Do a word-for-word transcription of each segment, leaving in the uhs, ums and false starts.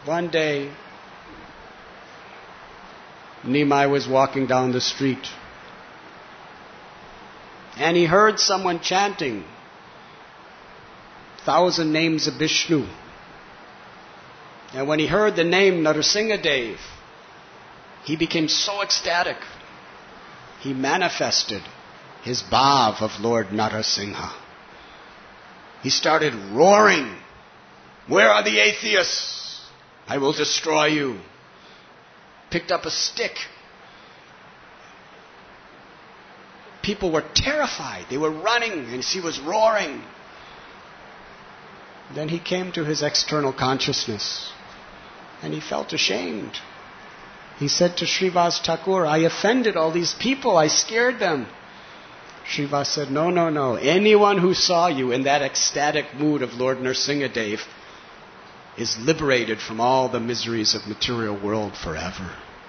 One day, Nimai was walking down the street, and he heard someone chanting thousand names of Vishnu. And when he heard the name Narasimhadev, he became so ecstatic. He manifested his bhav of Lord Narasimha. He started roaring, "Where are the atheists? I will destroy you." Picked up a stick. People were terrified. They were running, and he was roaring. Then he came to his external consciousness, and he felt ashamed. He said to Srivas Thakur, "I offended all these people. I scared them." Srivas said, "No, no, no. Anyone who saw you in that ecstatic mood of Lord Narasimhadev is liberated from all the miseries of material world forever."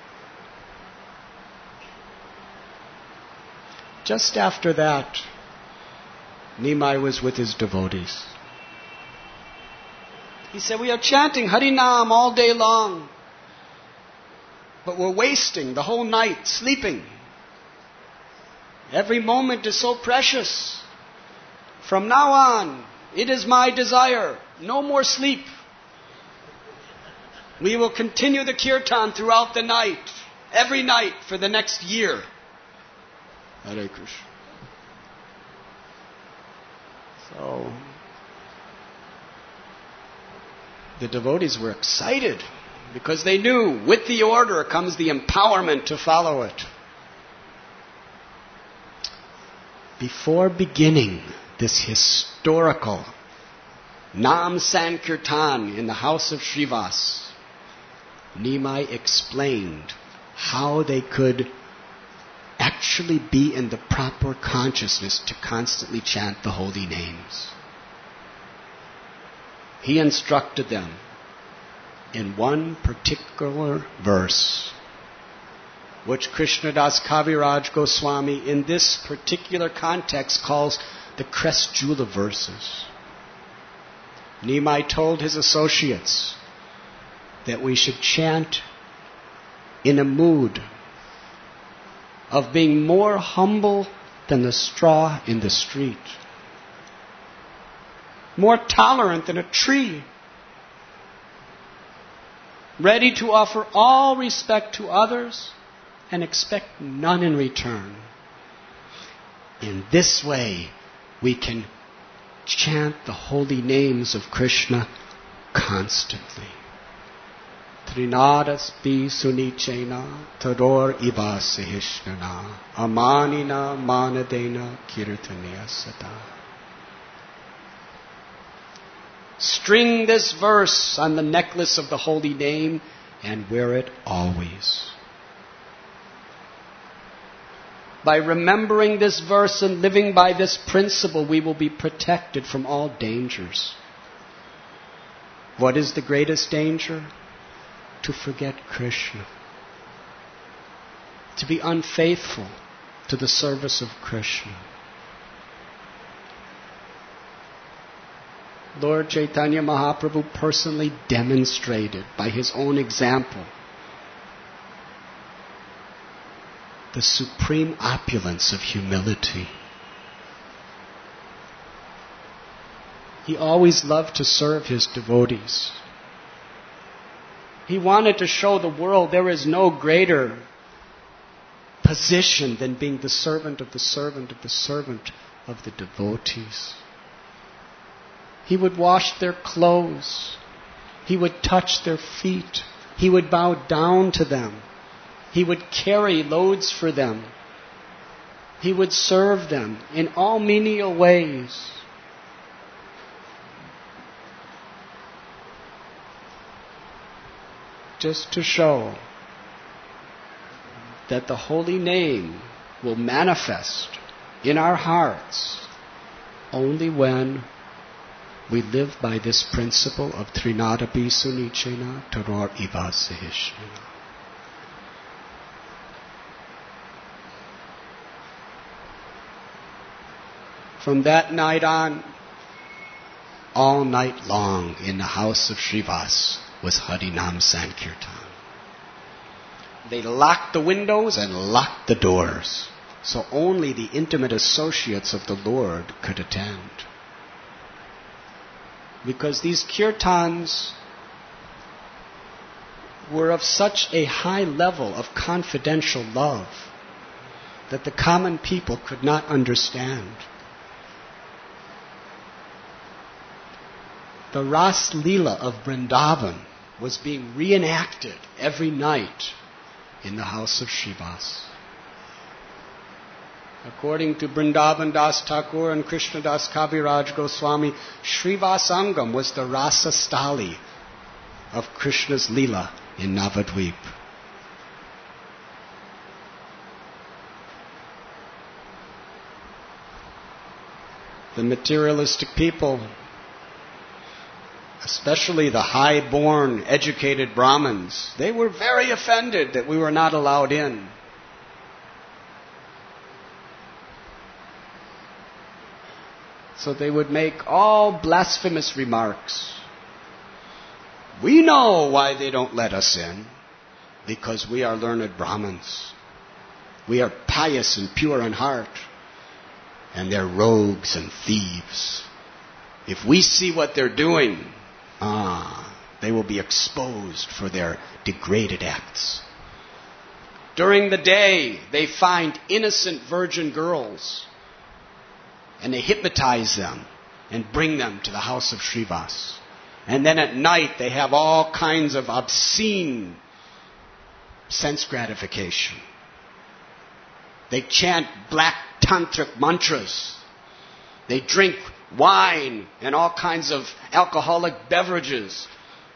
Just after that, Nimai was with his devotees. He said, "We are chanting Harinam all day long, but we're wasting the whole night sleeping. Every moment is so precious. From now on, it is my desire, no more sleep. We will continue the kirtan throughout the night, every night for the next year." Hare Krishna. So, the devotees were excited because they knew with the order comes the empowerment to follow it. Before beginning this historical Nam Sankirtan in the house of Srivas, Nimai explained how they could actually be in the proper consciousness to constantly chant the holy names. He instructed them in one particular verse, which Krishnadas Kaviraj Goswami in this particular context calls the Kresjula verses. Nimai told his associates that we should chant in a mood of being more humble than the straw in the street, more tolerant than a tree, ready to offer all respect to others and expect none in return. In this way, we can chant the holy names of Krishna constantly. Trinadas pi sunichena tador iva sahishnana amanina manadena kirtaniya sata. String this verse on the necklace of the holy name and wear it always. By remembering this verse and living by this principle, we will be protected from all dangers. What is the greatest danger? To forget Krishna. To be unfaithful to the service of Krishna. Lord Chaitanya Mahaprabhu personally demonstrated by his own example the supreme opulence of humility. He always loved to serve his devotees. He wanted to show the world there is no greater position than being the servant of the servant of the servant of the devotees. He would wash their clothes. He would touch their feet. He would bow down to them. He would carry loads for them. He would serve them in all menial ways. Just to show that the holy name will manifest in our hearts only when we live by this principle of Trinadapi Sunichena Taror Iva Sahishnana. From that night on, all night long in the house of Srivas, was Harinam Sankirtan. They locked the windows and locked the doors, so only the intimate associates of the Lord could attend. Because these kirtans were of such a high level of confidential love that the common people could not understand. The Ras Leela of Vrindavan was being reenacted every night in the house of Srivas. According to Vrindavan Das Thakur and Krishna Das Kaviraj Goswami, Srivasangam was the Rasa Stali of Krishna's Leela in Navadvip. The materialistic people, especially the high-born, educated Brahmins, they were very offended that we were not allowed in. So they would make all blasphemous remarks. We know why they don't let us in, because we are learned Brahmins. We are pious and pure in heart, and they're rogues and thieves. If we see what they're doing, ah, they will be exposed for their degraded acts. During the day, they find innocent virgin girls, and they hypnotize them and bring them to the house of Srivas. And then at night, they have all kinds of obscene sense gratification. They chant black tantric mantras. They drink wine and all kinds of alcoholic beverages.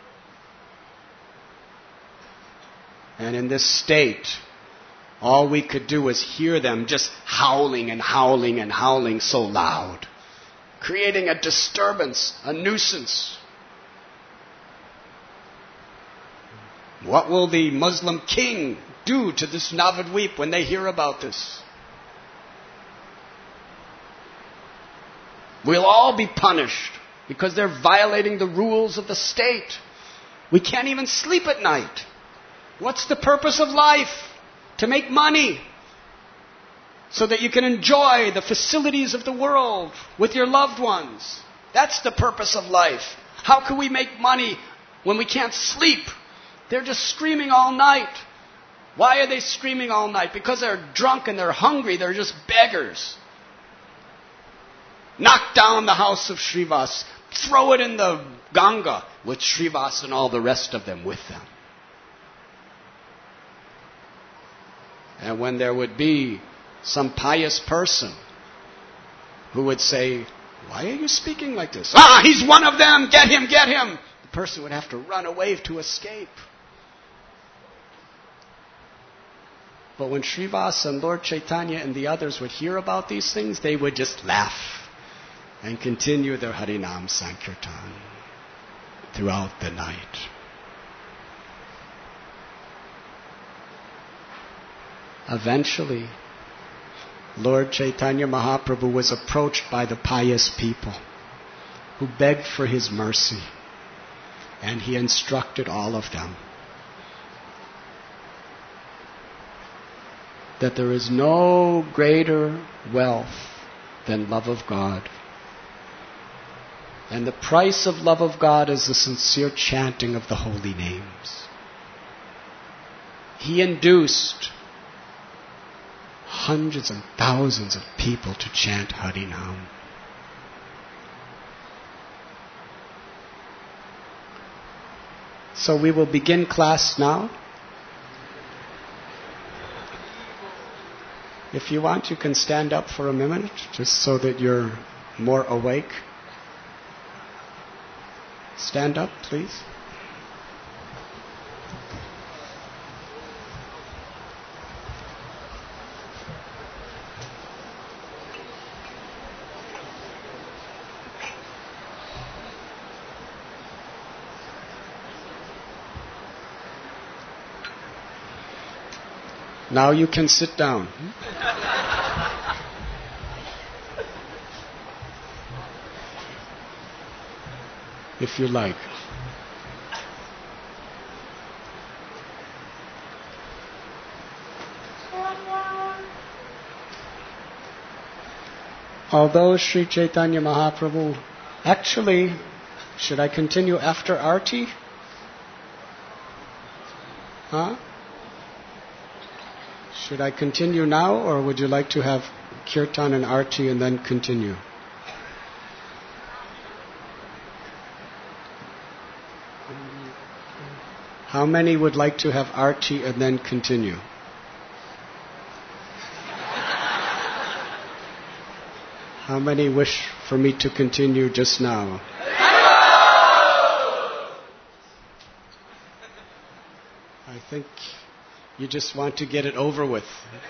And in this state, all we could do was hear them just howling and howling and howling so loud, creating a disturbance, a nuisance. What will the Muslim king do to this Navadvip when they hear about this? We'll all be punished because they're violating the rules of the state. We can't even sleep at night. What's the purpose of life? To make money so that you can enjoy the facilities of the world with your loved ones. That's the purpose of life. How can we make money when we can't sleep? They're just screaming all night. Why are they screaming all night? Because they're drunk and they're hungry. They're just beggars. Knock down the house of Srivas. Throw it in the Ganga with Srivas and all the rest of them with them. And when there would be some pious person who would say, why are you speaking like this? Ah, he's one of them! Get him, get him! The person would have to run away to escape. But when Srivas and Lord Chaitanya and the others would hear about these things, they would just laugh and continue their Harinam Sankirtan throughout the night. Eventually, Lord Chaitanya Mahaprabhu was approached by the pious people who begged for his mercy, and he instructed all of them that there is no greater wealth than love of God. And the price of love of God is the sincere chanting of the holy names. He induced hundreds and thousands of people to chant Harinam. So we will begin class now. If you want, you can stand up for a minute, just so that you're more awake. Stand up, please. Now you can sit down. If you like. Although Sri Chaitanya Mahaprabhu, actually, should I continue after Arti? Huh? Should I continue now, or would you like to have Kirtan and Arti and then continue? How many would like to have Arti and then continue? How many wish for me to continue just now? I think you just want to get it over with.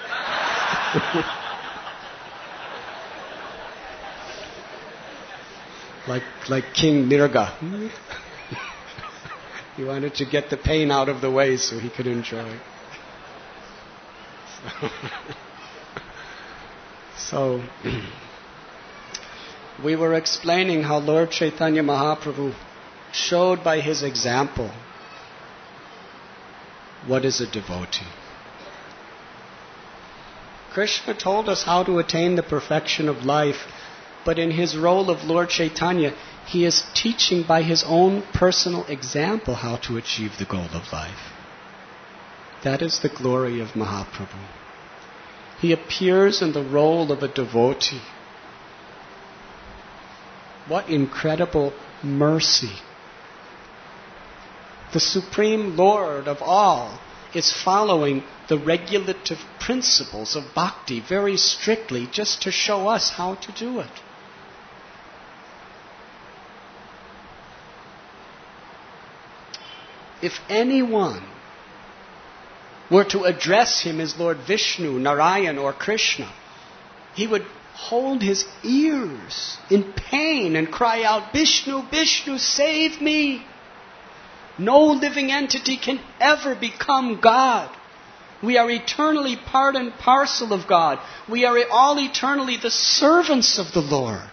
like like King Nirga. He wanted to get the pain out of the way so he could enjoy. So, we were explaining how Lord Chaitanya Mahaprabhu showed by his example what is a devotee. Krishna told us how to attain the perfection of life, but in his role of Lord Chaitanya, he is teaching by his own personal example how to achieve the goal of life. That is the glory of Mahaprabhu. He appears in the role of a devotee. What incredible mercy. The Supreme Lord of all is following the regulative principles of bhakti very strictly just to show us how to do it. If anyone were to address him as Lord Vishnu, Narayan, or Krishna, he would hold his ears in pain and cry out, "Vishnu, Vishnu, save me!" No living entity can ever become God. We are eternally part and parcel of God. We are all eternally the servants of the Lord.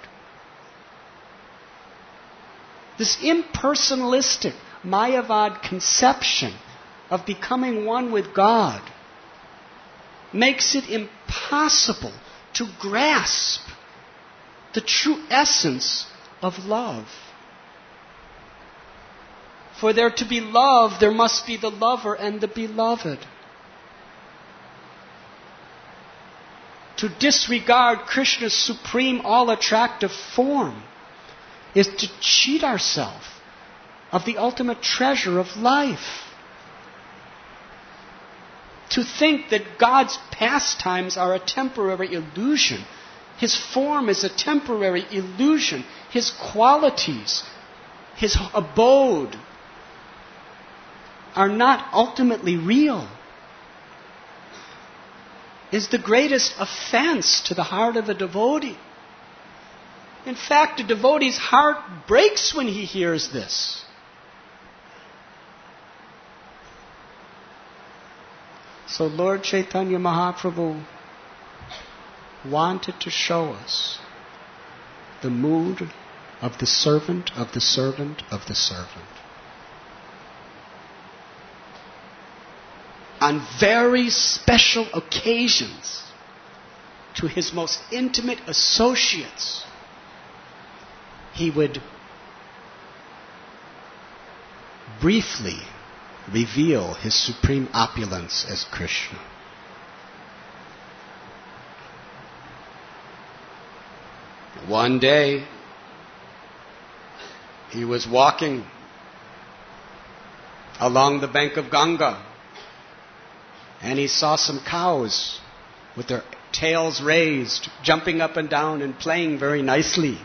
This impersonalistic, Mayavad conception of becoming one with God makes it impossible to grasp the true essence of love. For there to be love, there must be the lover and the beloved. To disregard Krishna's supreme, all-attractive form is to cheat ourselves of the ultimate treasure of life. To think that God's pastimes are a temporary illusion, His form is a temporary illusion, His qualities, His abode are not ultimately real, is the greatest offense to the heart of a devotee. In fact, a devotee's heart breaks when he hears this. So Lord Chaitanya Mahaprabhu wanted to show us the mood of the servant of the servant of the servant. On very special occasions, to his most intimate associates, he would briefly reveal his supreme opulence as Krishna. One day, he was walking along the bank of Ganga, and he saw some cows with their tails raised, jumping up and down and playing very nicely.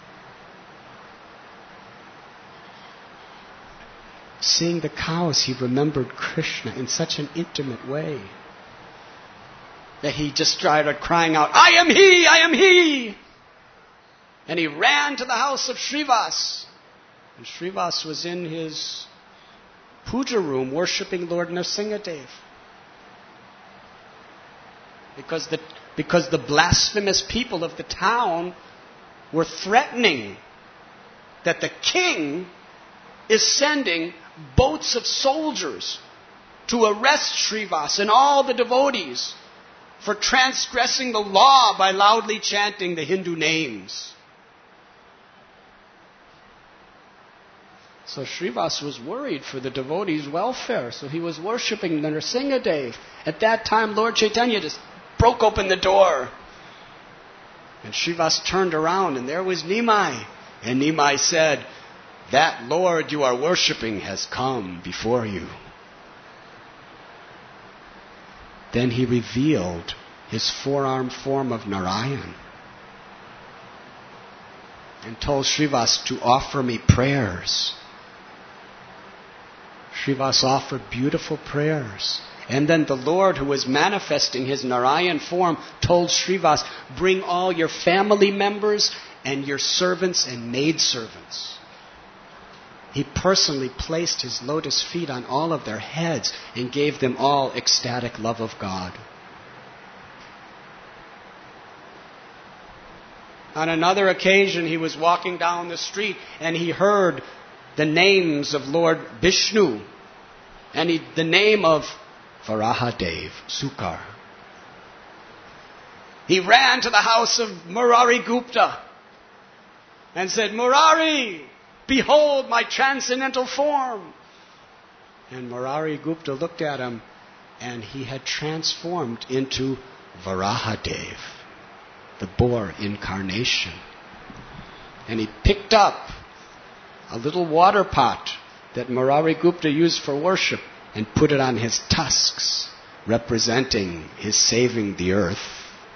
Seeing the cows, he remembered Krishna in such an intimate way that he just started crying out, "I am he! I am he!" And he ran to the house of Srivas. And Srivas was in his puja room worshipping Lord Nrsimhadev. Because the, because the blasphemous people of the town were threatening that the king is sending boats of soldiers to arrest Srivas and all the devotees for transgressing the law by loudly chanting the Hindu names. So Srivas was worried for the devotees' welfare, so he was worshipping Nrsimhadev. At that time, Lord Chaitanya just broke open the door. And Srivas turned around, and there was Nimai. And Nimai said, "That Lord you are worshipping has come before you." Then he revealed his four-armed form of Narayan and told Srivas to offer me prayers. Srivas offered beautiful prayers. And then the Lord, who was manifesting his Narayan form, told Srivas, "Bring all your family members and your servants and maidservants." He personally placed his lotus feet on all of their heads and gave them all ecstatic love of God. On another occasion, he was walking down the street and he heard the names of Lord Vishnu and he, the name of Varahadev, Sukar. He ran to the house of Murari Gupta and said, "Murari, behold my transcendental form." And Murari Gupta looked at him and he had transformed into Varahadev, the boar incarnation. And he picked up a little water pot that Murari Gupta used for worship and put it on his tusks, representing his saving the earth.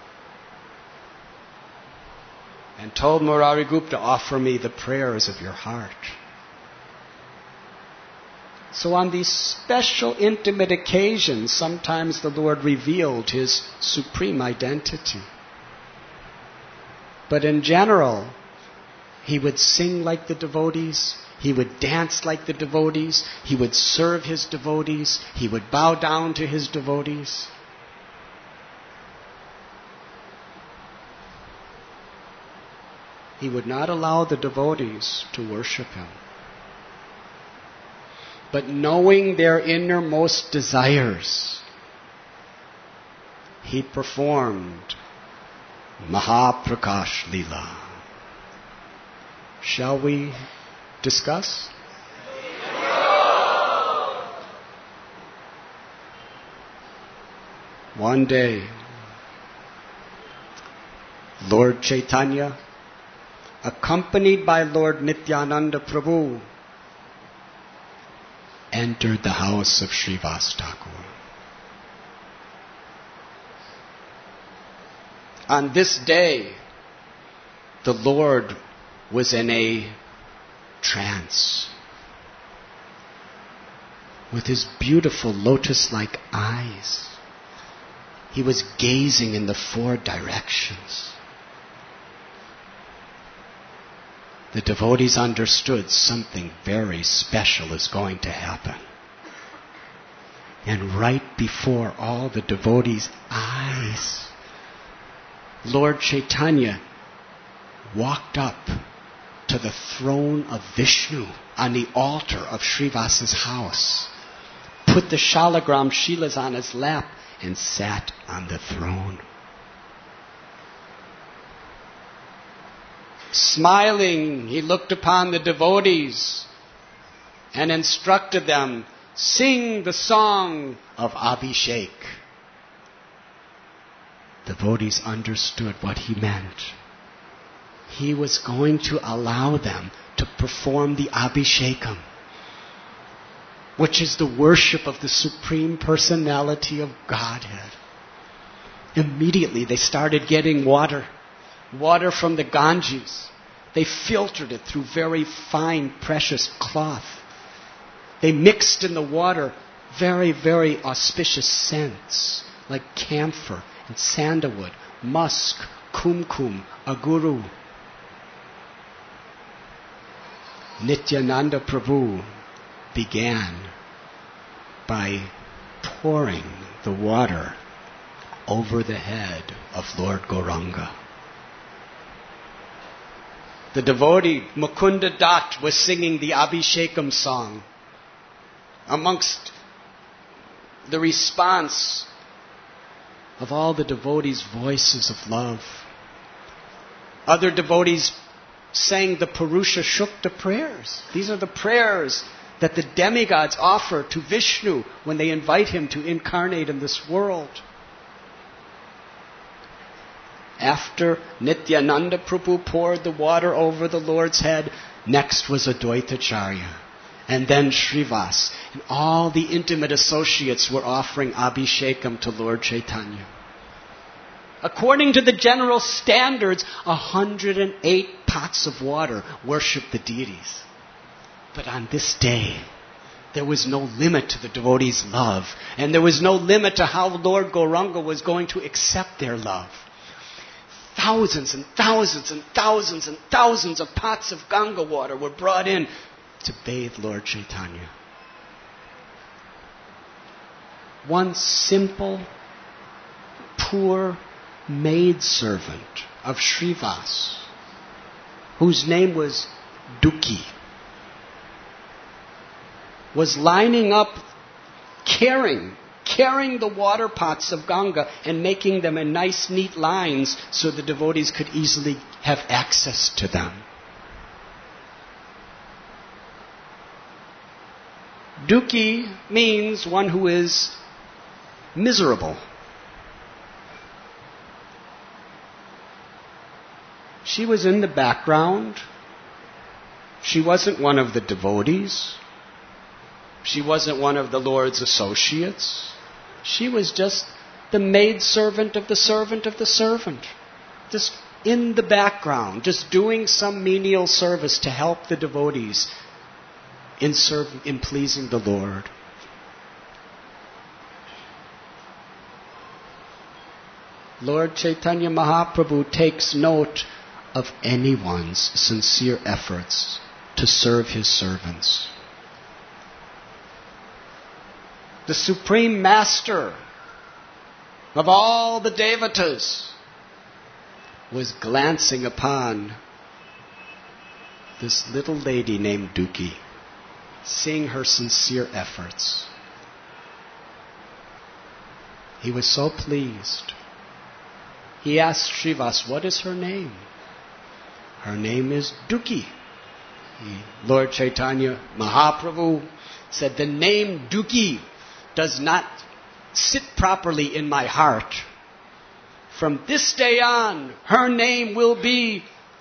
And told Murari Gupta, "Offer me the prayers of your heart." So on these special intimate occasions, sometimes the Lord revealed his supreme identity. But in general, he would sing like the devotees, he would dance like the devotees, he would serve his devotees, he would bow down to his devotees. He would not allow the devotees to worship him. But knowing their innermost desires, he performed Mahaprakash Leela. Shall we discuss? One day, Lord Chaitanya, accompanied by Lord Nityananda Prabhu, entered the house of Srivas Thakur. On this day, the Lord was in a trance. With his beautiful lotus-like eyes, he was gazing in the four directions. The devotees understood something very special is going to happen. And right before all the devotees' eyes, Lord Chaitanya walked up to the throne of Vishnu on the altar of Srivas's house, put the Shalagram Shilas on his lap, and sat on the throne. Smiling, he looked upon the devotees and instructed them, "Sing the song of Abhishek." The devotees understood what he meant. He was going to allow them to perform the Abhishekam, which is the worship of the Supreme Personality of Godhead. Immediately they started getting water. Water from the Ganges. They filtered it through very fine, precious cloth. They mixed in the water very, very auspicious scents like camphor and sandalwood, musk, kumkum, aguru. Nityananda Prabhu began by pouring the water over the head of Lord Gauranga. The devotee Mukunda Dutt was singing the Abhishekam song. Amongst the response of all the devotees' voices of love. Other devotees sang the Purusha Shukta prayers. These are the prayers that the demigods offer to Vishnu when they invite him to incarnate in this world. After Nityananda Prabhu poured the water over the Lord's head, next was Advaitacharya, and then Srivas. And all the intimate associates were offering Abhishekam to Lord Chaitanya. According to the general standards, one hundred eight pots of water worship the deities. But on this day, there was no limit to the devotees' love, and there was no limit to how Lord Gauranga was going to accept their love. Thousands and thousands and thousands and thousands of pots of Ganga water were brought in to bathe Lord Chaitanya. One simple, poor maidservant of Srivas, whose name was Duki, was lining up, carrying, carrying the water pots of Ganga and making them in nice, neat lines so the devotees could easily have access to them. Duki means one who is miserable. She was in the background. She wasn't one of the devotees. She wasn't one of the Lord's associates. She was just the maidservant of the servant of the servant. Just in the background, just doing some menial service to help the devotees in, serve, in pleasing the Lord. Lord Chaitanya Mahaprabhu takes note of anyone's sincere efforts to serve his servants. The Supreme Master of all the Devatas was glancing upon this little lady named Duki, seeing her sincere efforts. He was so pleased. He asked Srivas, what is her name? Her name is Duki. He, Lord Chaitanya Mahaprabhu said, the name Duki does not sit properly in my heart. From this day on, her name will be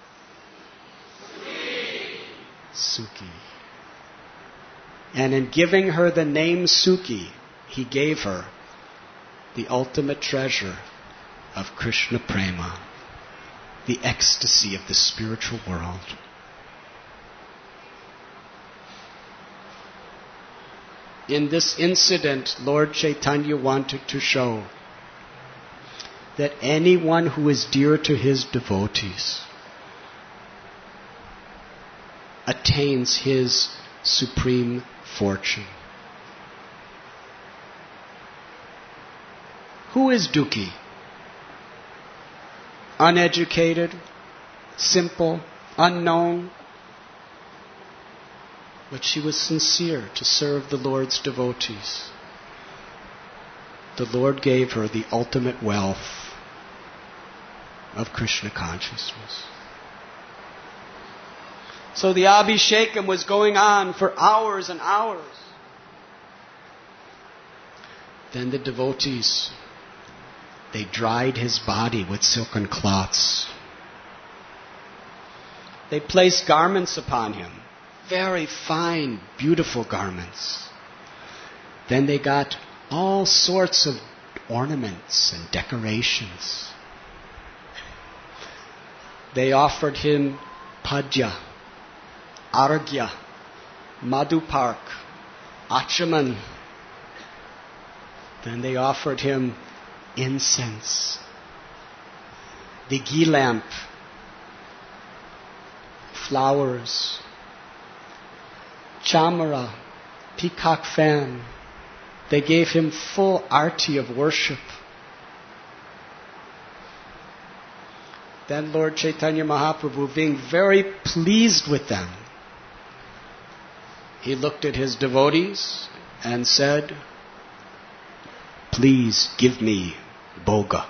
Suki. And in giving her the name Suki, he gave her the ultimate treasure of Krishna Prema, the ecstasy of the spiritual world. In this incident, Lord Chaitanya wanted to show that anyone who is dear to his devotees attains his supreme fortune. Who is Duki? Uneducated, simple, unknown. But she was sincere to serve the Lord's devotees. The Lord gave her the ultimate wealth of Krishna consciousness. So the Abhishekam was going on for hours and hours. Then the devotees, they dried his body with silken cloths. They placed garments upon him. Very fine, beautiful garments. Then they got all sorts of ornaments and decorations. They offered him padya, arghya, madhupark, achaman. Then they offered him incense, the ghee lamp, flowers, chamara, peacock fan. They gave him full arti of worship. Then Lord Chaitanya Mahaprabhu, being very pleased with them, he looked at his devotees and said, please give me boga.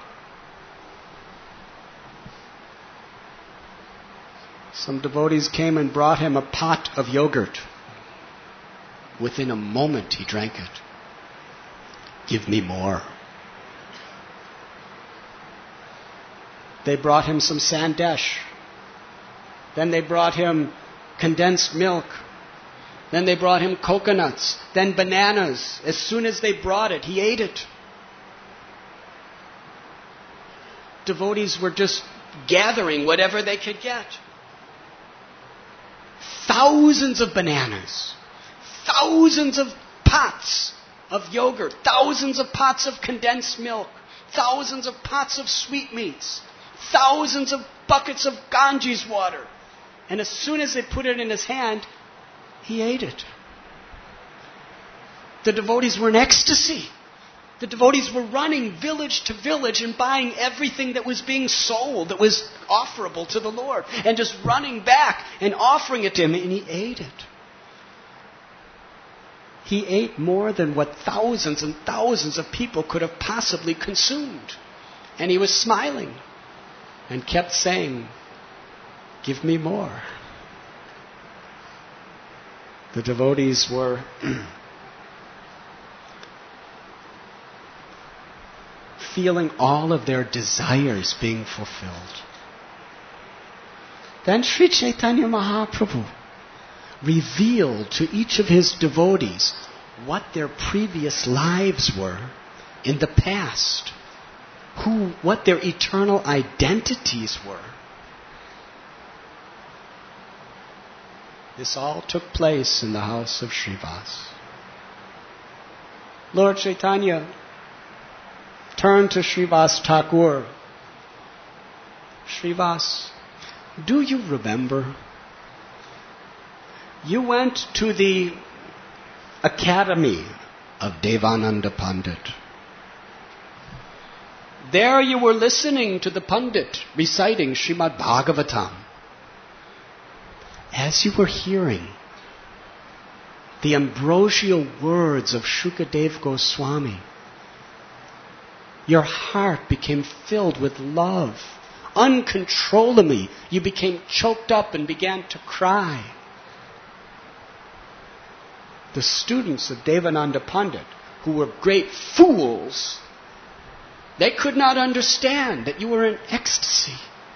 Some devotees came and brought him a pot of yogurt. Within a moment he drank it. Give me more. They brought him some sandesh. Then they brought him condensed milk. Then they brought him coconuts. Then bananas. As soon as they brought it, he ate it. Devotees were just gathering whatever they could get. Thousands of bananas. Thousands of pots of yogurt. Thousands of pots of condensed milk. Thousands of pots of sweetmeats. Thousands of buckets of Ganges water. And as soon as they put it in his hand, he ate it. The devotees were in ecstasy. The devotees were running village to village and buying everything that was being sold, that was offerable to the Lord, and just running back and offering it to him, and he ate it. He ate more than what thousands and thousands of people could have possibly consumed. And he was smiling and kept saying, "Give me more." The devotees were feeling all of their desires being fulfilled. Then Sri Chaitanya Mahaprabhu revealed to each of his devotees what their previous lives were in the past, who, what their eternal identities were. This all took place in the house of Srivas. Lord Chaitanya turned to Srivas Thakur. Srivas, do you remember? You went to the academy of Devananda Pandit. There you were listening to the Pandit reciting Srimad Bhagavatam. As you were hearing the ambrosial words of Shukadev Goswami, your heart became filled with love. Uncontrollably, you became choked up and began to cry. The students of Devananda Pandit, who were great fools, they could not understand that you were in ecstasy.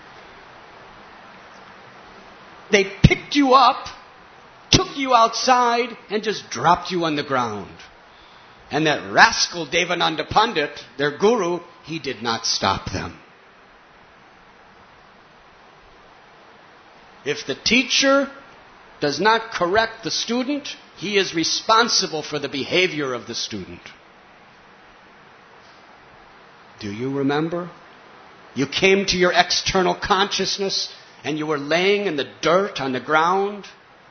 They picked you up, took you outside, and just dropped you on the ground. And that rascal Devananda Pandit, their guru, he did not stop them. If the teacher does not correct the student, he is responsible for the behavior of the student. Do you remember? You came to your external consciousness and you were laying in the dirt on the ground.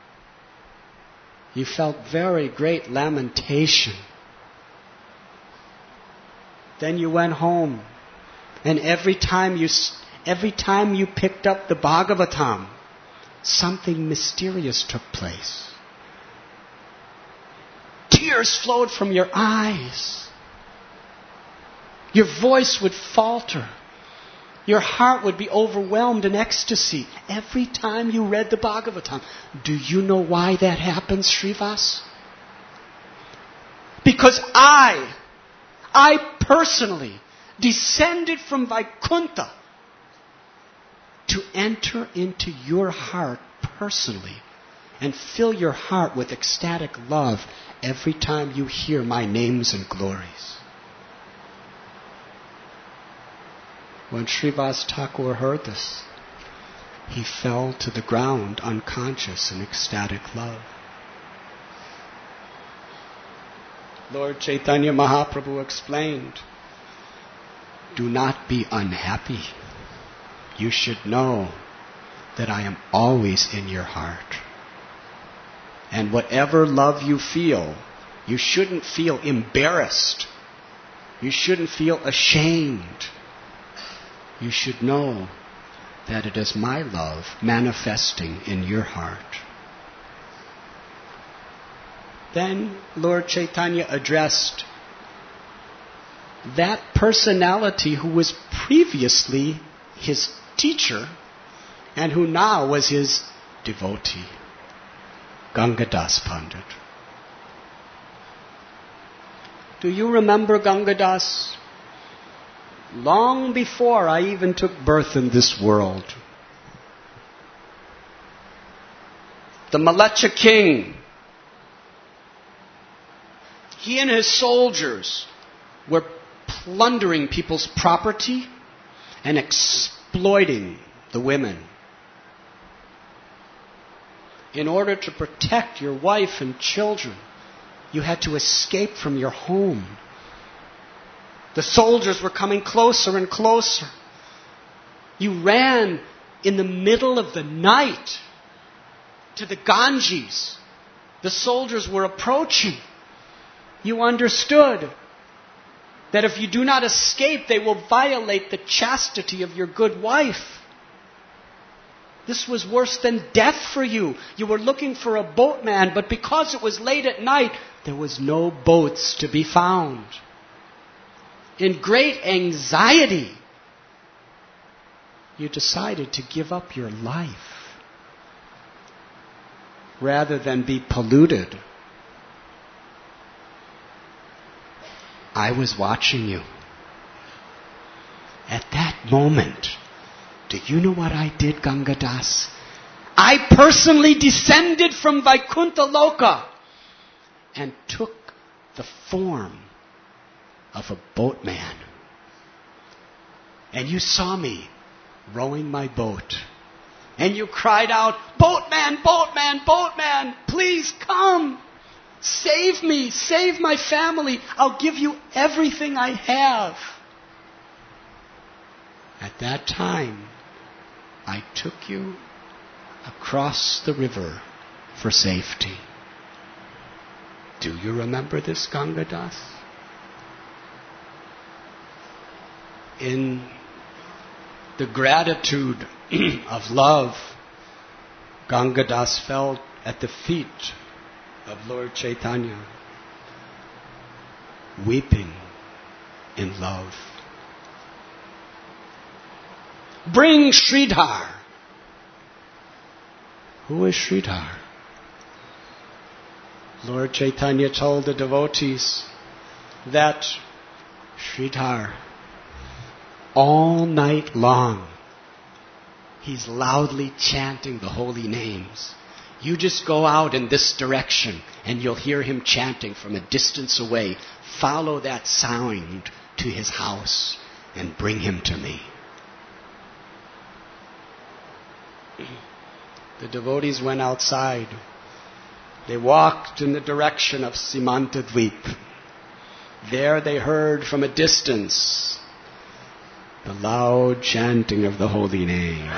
You felt very great lamentation. Then you went home, and every time you every time you picked up the Bhagavatam, something mysterious took place. Tears flowed from your eyes. Your voice would falter. Your heart would be overwhelmed in ecstasy every time you read the Bhagavatam. Do you know why that happens, Srivas? Because I, I personally descended from Vaikuntha to enter into your heart personally and fill your heart with ecstatic love every time you hear my names and glories. When Srivas Thakur heard this, he fell to the ground unconscious in ecstatic love. Lord Chaitanya Mahaprabhu explained, do not be unhappy. You should know that I am always in your heart. And whatever love you feel, you shouldn't feel embarrassed. You shouldn't feel ashamed. You should know that it is my love manifesting in your heart. Then Lord Chaitanya addressed that personality who was previously his teacher and who now was his devotee, Gangadas Pandit. Do you remember Gangadas? Long before I even took birth in this world, the Malecha king, he and his soldiers were plundering people's property and exploiting the women. In order to protect your wife and children, you had to escape from your home. The soldiers were coming closer and closer. You ran in the middle of the night to the Ganges. The soldiers were approaching. You understood that if you do not escape, they will violate the chastity of your good wife. This was worse than death for you. You were looking for a boatman, but because it was late at night, there was no boats to be found. In great anxiety, you decided to give up your life rather than be polluted. I was watching you. At that moment, do you know what I did, Gangadas? I personally descended from Vaikuntha Loka and took the form of a boatman. And you saw me rowing my boat. And you cried out, "Boatman, boatman, boatman, please come. Save me, save my family. I'll give you everything I have." At that time, I took you across the river for safety. Do you remember this, Gangadas? In the gratitude of love, Gangadas fell at the feet of Lord Chaitanya, weeping in love. Bring Sridhar. Who is Sridhar? Lord Chaitanya told the devotees that Sridhar, all night long, he's loudly chanting the holy names. You just go out in this direction and you'll hear him chanting from a distance away. Follow that sound to his house and bring him to me. The devotees went outside. They walked in the direction of Simantadweep. There they heard from a distance the loud chanting of the holy name.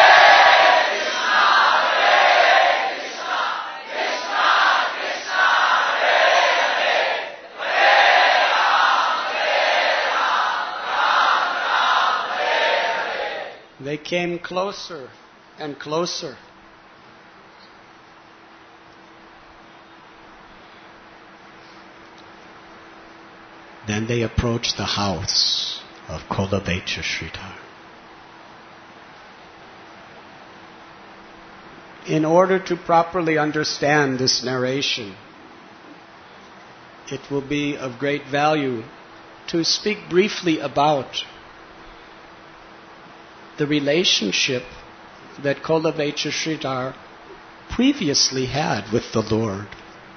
They came closer and closer. Then they approached the house of Kolabecha Sridhar. In order to properly understand this narration, it will be of great value to speak briefly about the relationship that Kolabecha Sridhar previously had with the Lord.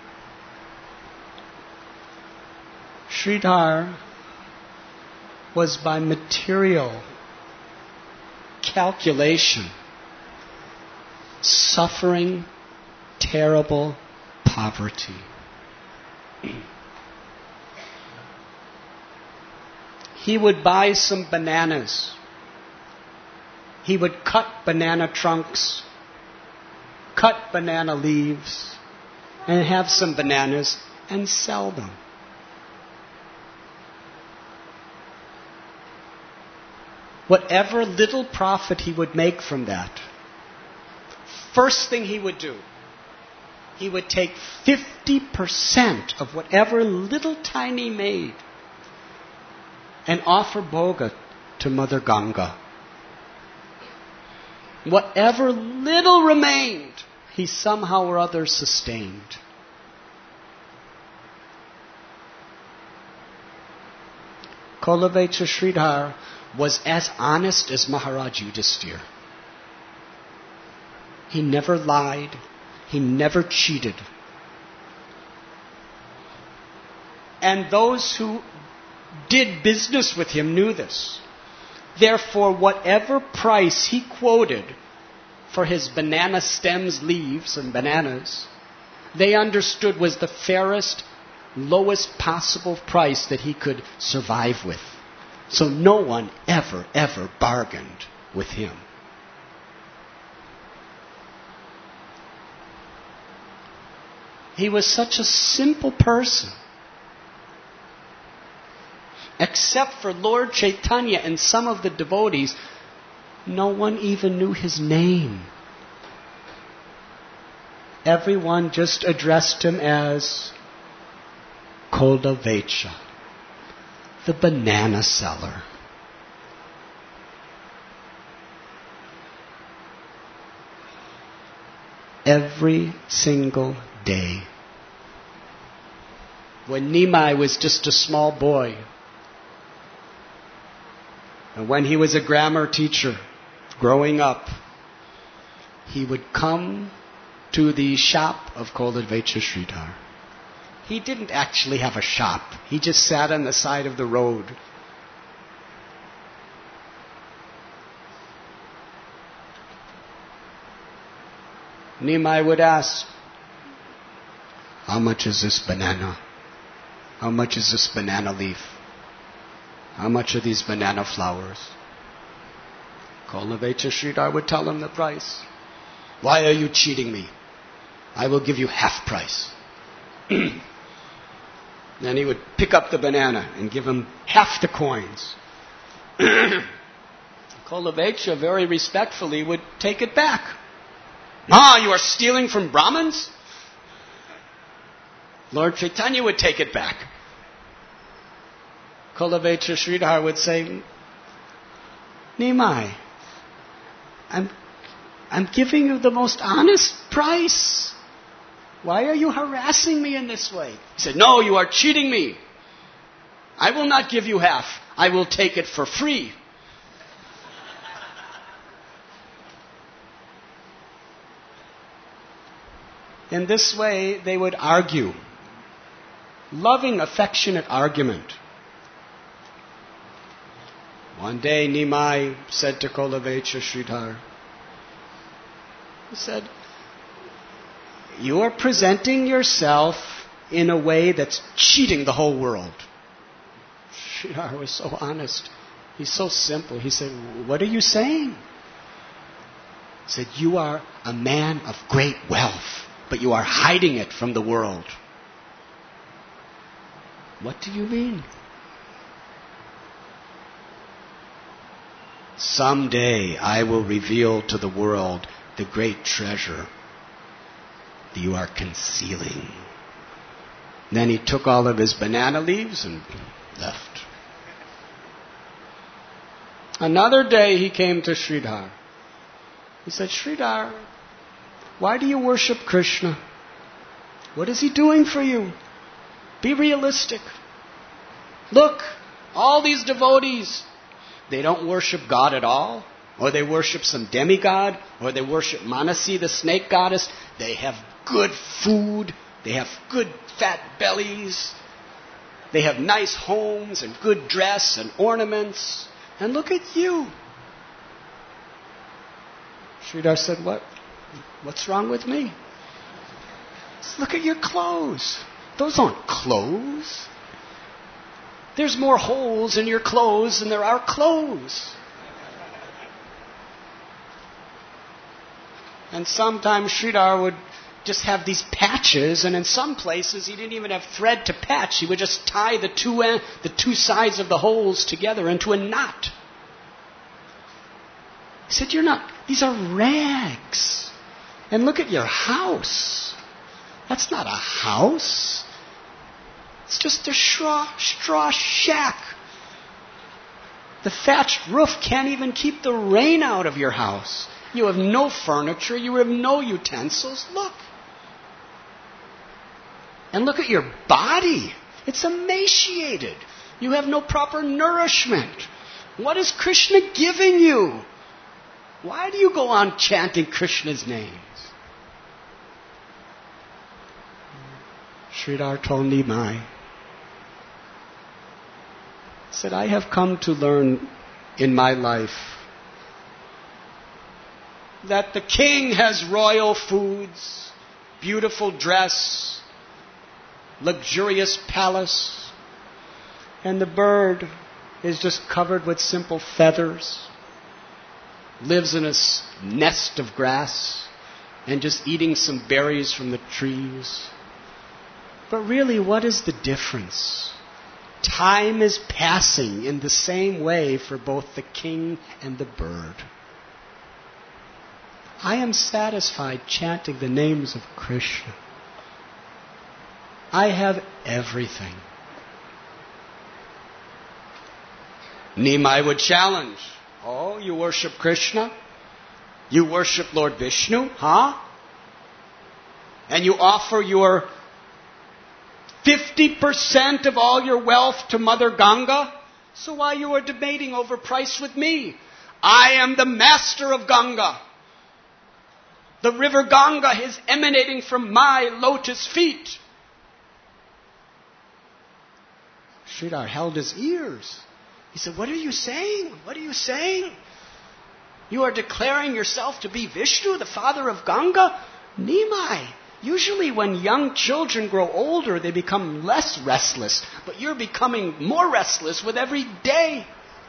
Sridhar was by material calculation suffering terrible poverty. He would buy some bananas. He would cut banana trunks, cut banana leaves, and have some bananas and sell them. Whatever little profit he would make from that, first thing he would do, he would take fifty percent of whatever little tiny made and offer bhoga to Mother Ganga. Whatever little remained, he somehow or other sustained. Kolavecha Sridhar was as honest as Maharaj Yudhisthira. He never lied. He never cheated. And those who did business with him knew this. Therefore, whatever price he quoted for his banana stems, leaves, and bananas, they understood was the fairest, lowest possible price that he could survive with. So no one ever, ever bargained with him. He was such a simple person. Except for Lord Chaitanya and some of the devotees, no one even knew his name. Everyone just addressed him as Kolavecha, the banana seller. Every single day. When Nimai was just a small boy, and when he was a grammar teacher growing up, he would come to the shop of Kolavecha Sridhar. He didn't actually have a shop. He just sat on the side of the road. Nimai would ask, "How much is this banana? How much is this banana leaf? How much are these banana flowers?" Kolavecha Sridhar would tell him the price. "Why are you cheating me? I will give you half price." Then he would pick up the banana and give him half the coins. Kolavecha very respectfully would take it back. "Ah, you are stealing from Brahmins?" Lord Chaitanya would take it back. Kolavecha Sridhar would say, "Nimai, I'm, I'm giving you the most honest price. Why are you harassing me in this way?" He said, "No, you are cheating me. I will not give you half. I will take it for free." In this way, they would argue. Loving, affectionate argument. One day, Nimai said to Kolavecha Sridhar, he said, "You are presenting yourself in a way that's cheating the whole world." Sridhar was so honest. He's so simple. He said, "What are you saying?" He said, "You are a man of great wealth, but you are hiding it from the world." "What do you mean?" "Someday I will reveal to the world the great treasure that you are concealing." Then he took all of his banana leaves and left. Another day he came to Sridhar. He said, "Sridhar, why do you worship Krishna? What is he doing for you? Be realistic. Look, all these devotees, they don't worship God at all, or they worship some demigod, or they worship Manasi, the snake goddess. They have good food, they have good fat bellies, they have nice homes and good dress and ornaments. And look at you." Sridhar said, "What? What's wrong with me? Just look at your clothes. Those aren't clothes. There's more holes in your clothes than there are clothes." And sometimes Sridhar would just have these patches, and in some places he didn't even have thread to patch. He would just tie the two en- the two sides of the holes together into a knot. He said, "You're not, these are rags. And look at your house. That's not a house. It's just a straw, straw shack. The thatched roof can't even keep the rain out of your house. You have no furniture. You have no utensils. Look. And look at your body. It's emaciated. You have no proper nourishment. What is Krishna giving you? Why do you go on chanting Krishna's names? Sridhar told Nimai, said, I have come to learn in my life that the king has royal foods, beautiful dress, luxurious palace, and the bird is just covered with simple feathers, lives in a nest of grass, and just eating some berries from the trees. But really, what is the difference? Time is passing in the same way for both the king and the bird. I am satisfied chanting the names of Krishna. I have everything. Nimai would challenge. Oh, you worship Krishna? You worship Lord Vishnu? Huh? And you offer your fifty percent of all your wealth to Mother Ganga? So why you are debating over price with me? I am the master of Ganga. The river Ganga is emanating from my lotus feet. Sridhar held his ears. He said, what are you saying? What are you saying? You are declaring yourself to be Vishnu, the father of Ganga? Nimai, usually when young children grow older, they become less restless. But you're becoming more restless with every day.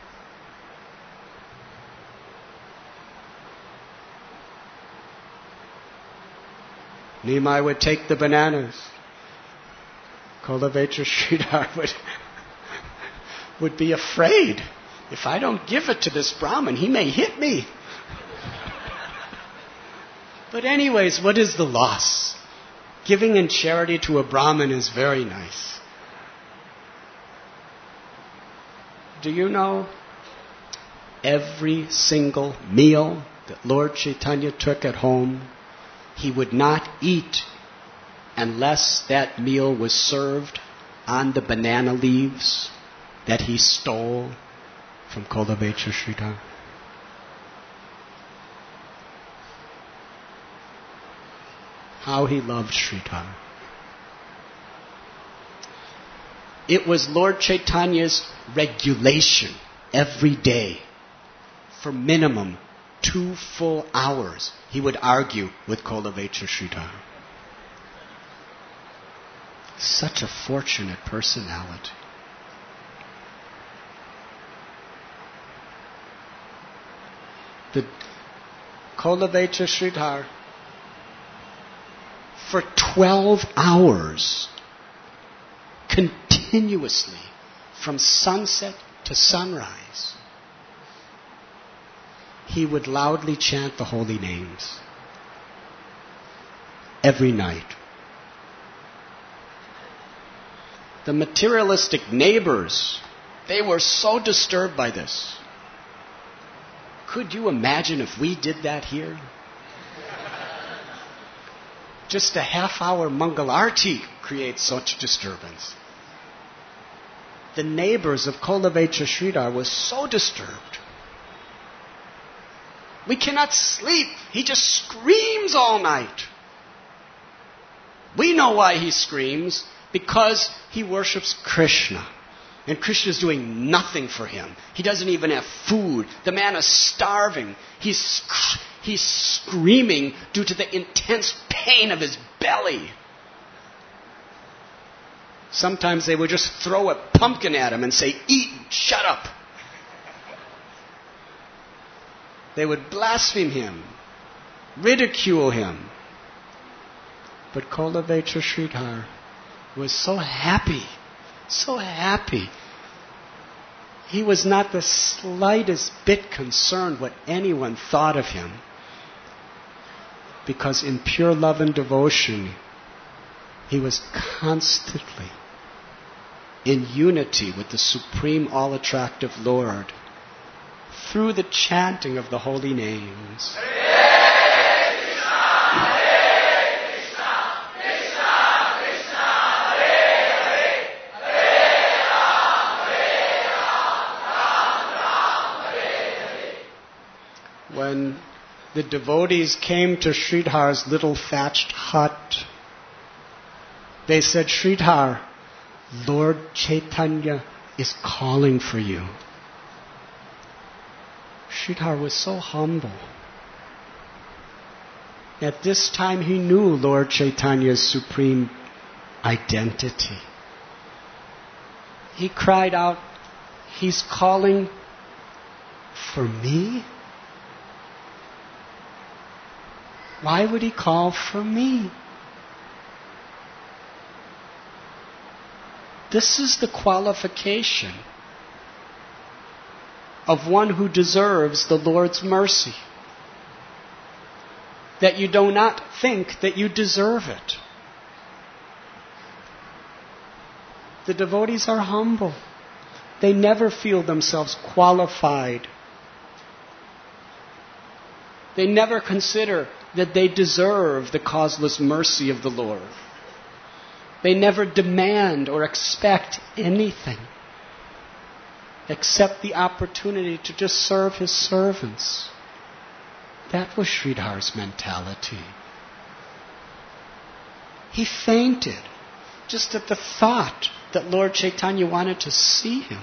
Nimai would take the bananas. Kolavetra Sridhar would, would be afraid. If I don't give it to this Brahmin, he may hit me. But anyways, what is the loss? Giving in charity to a Brahmin is very nice. Do you know every single meal that Lord Chaitanya took at home, he would not eat unless that meal was served on the banana leaves that he stole from Kolavetra Sridhar? How he loved Sridhar. It was Lord Chaitanya's regulation every day for minimum two full hours. He would argue with Kolavetra Sridhar. Such a fortunate personality. The Kolavetra Sridhar, for twelve hours, continuously, from sunset to sunrise, he would loudly chant the holy names every night. The materialistic neighbors, they were so disturbed by this. Could you imagine if we did that here? Just a half-hour Mangalarti creates such disturbance. The neighbors of Kolavetra Sridhar were so disturbed. We cannot sleep. He just screams all night. We know why he screams. Because he worships Krishna. And Krishna is doing nothing for him. He doesn't even have food. The man is starving. He's, he's screaming due to the intense pain of his belly. Sometimes they would just throw a pumpkin at him and say, eat, shut up. They would blaspheme him, ridicule him. But Kolavetra Sridhar was so happy, so happy. He was not the slightest bit concerned what anyone thought of him. Because in pure love and devotion, he was constantly in unity with the Supreme All-Attractive Lord, through the chanting of the holy names. When the devotees came to Sridhar's little thatched hut, they said, Sridhar, Lord Chaitanya is calling for you. Sridhar was so humble. At this time he knew Lord Chaitanya's supreme identity. He cried out, he's calling for me? Why would he call for me? This is the qualification of one who deserves the Lord's mercy. That you do not think that you deserve it. The devotees are humble. They never feel themselves qualified. They never consider that they deserve the causeless mercy of the Lord. They never demand or expect anything except the opportunity to just serve his servants. That was Sridhar's mentality. He fainted just at the thought that Lord Chaitanya wanted to see him.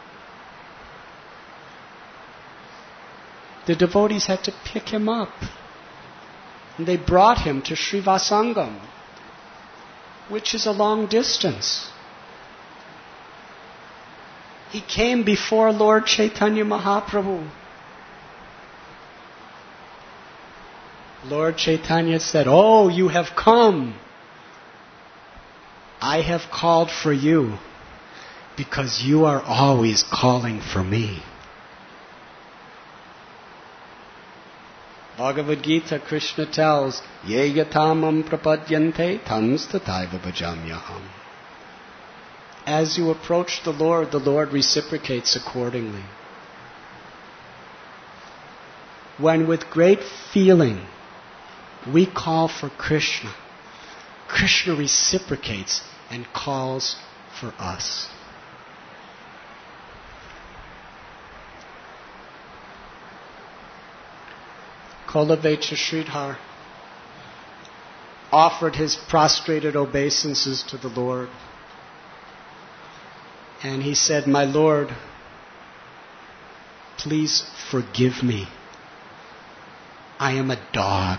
The devotees had to pick him up. And they brought him to Srivasangam, which is a long distance. He came before Lord Chaitanya Mahaprabhu. Lord Chaitanya said, oh, you have come. I have called for you because you are always calling for me. Bhagavad Gita, Krishna tells, Ye yatamam prapadyante tamstataiva bhajamyaham. As you approach the Lord, the Lord reciprocates accordingly. When with great feeling we call for Krishna, Krishna reciprocates and calls for us. Kolavecha Sridhar offered his prostrated obeisances to the Lord. And he said, my Lord, please forgive me. I am a dog.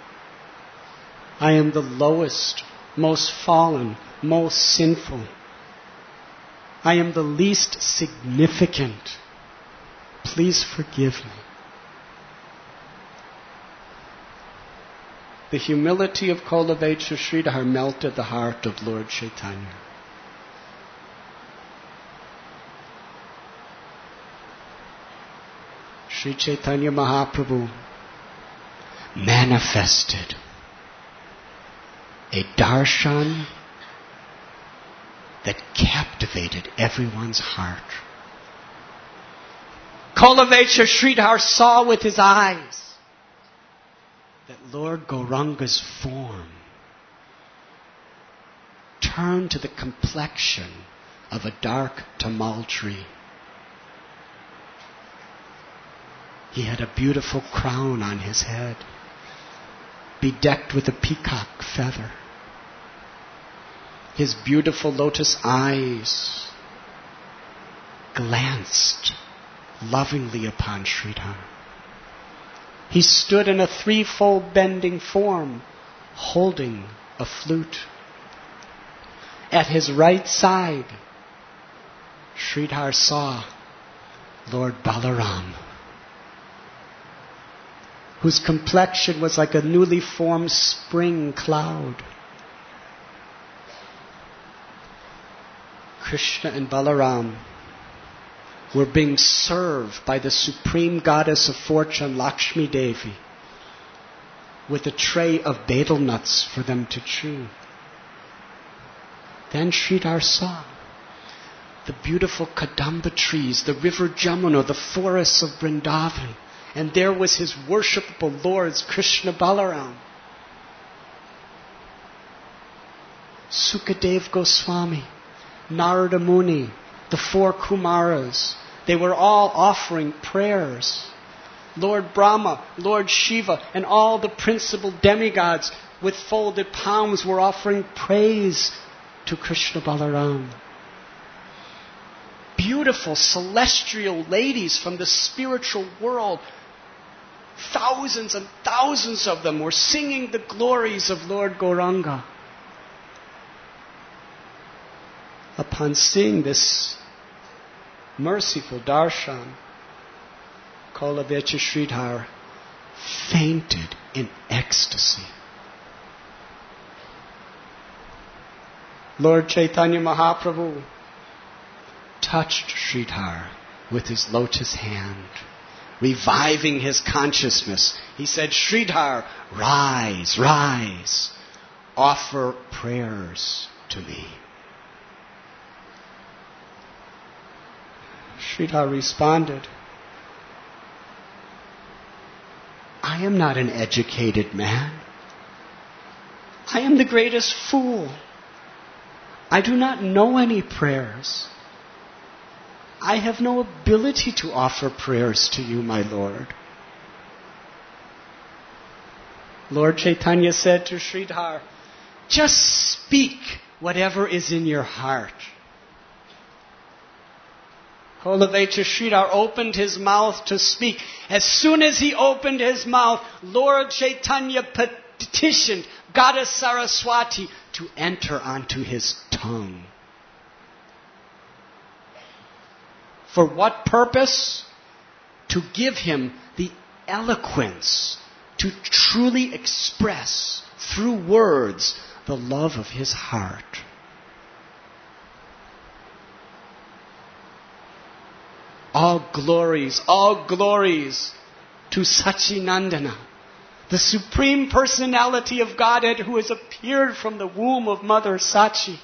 I am the lowest, most fallen, most sinful. I am the least significant. Please forgive me. The humility of Kolavecha Sridhar melted the heart of Lord Chaitanya. Sri Chaitanya Mahaprabhu manifested a darshan that captivated everyone's heart. Kolavecha Sridhar saw with his eyes that Lord Gauranga's form turned to the complexion of a dark tamal tree. He had a beautiful crown on his head, bedecked with a peacock feather. His beautiful lotus eyes glanced lovingly upon Sridhar. He stood in a threefold bending form, holding a flute. At his right side, Sridhar saw Lord Balaram, whose complexion was like a newly formed spring cloud. Krishna and Balaram were being served by the supreme goddess of fortune, Lakshmi Devi, with a tray of betel nuts for them to chew. Then Sridhar saw the beautiful Kadamba trees, the river Jamuna, the forests of Vrindavan. And there was his worshipable lords, Krishna Balaram. Sukadev Goswami, Narada Muni, the four Kumaras. They were all offering prayers. Lord Brahma, Lord Shiva, and all the principal demigods with folded palms were offering praise to Krishna Balaram. Beautiful celestial ladies from the spiritual world, thousands and thousands of them were singing the glories of Lord Gauranga. Upon seeing this merciful darshan, Kolavecha Sridhar fainted in ecstasy. Lord Chaitanya Mahaprabhu touched Sridhar with his lotus hand, reviving his consciousness. He said, Sridhar, rise, rise, offer prayers to me. Sridhar responded, I am not an educated man. I am the greatest fool. I do not know any prayers. I have no ability to offer prayers to you, my Lord. Lord Chaitanya said to Sridhar, just speak whatever is in your heart. Kolavecha Sridhar opened his mouth to speak. As soon as he opened his mouth, Lord Chaitanya petitioned Goddess Saraswati to enter onto his tongue. For what purpose? To give him the eloquence to truly express through words the love of his heart. All glories, all glories to Sachinandana, the Supreme Personality of Godhead who has appeared from the womb of Mother Sachi.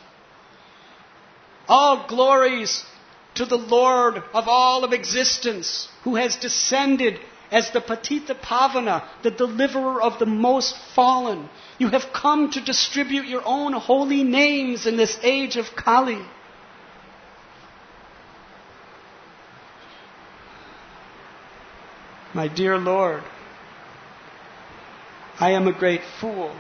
All glories to the Lord of all of existence, who has descended as the Patita Pavana, the deliverer of the most fallen. You have come to distribute your own holy names in this age of Kali. My dear Lord, I am a great fool,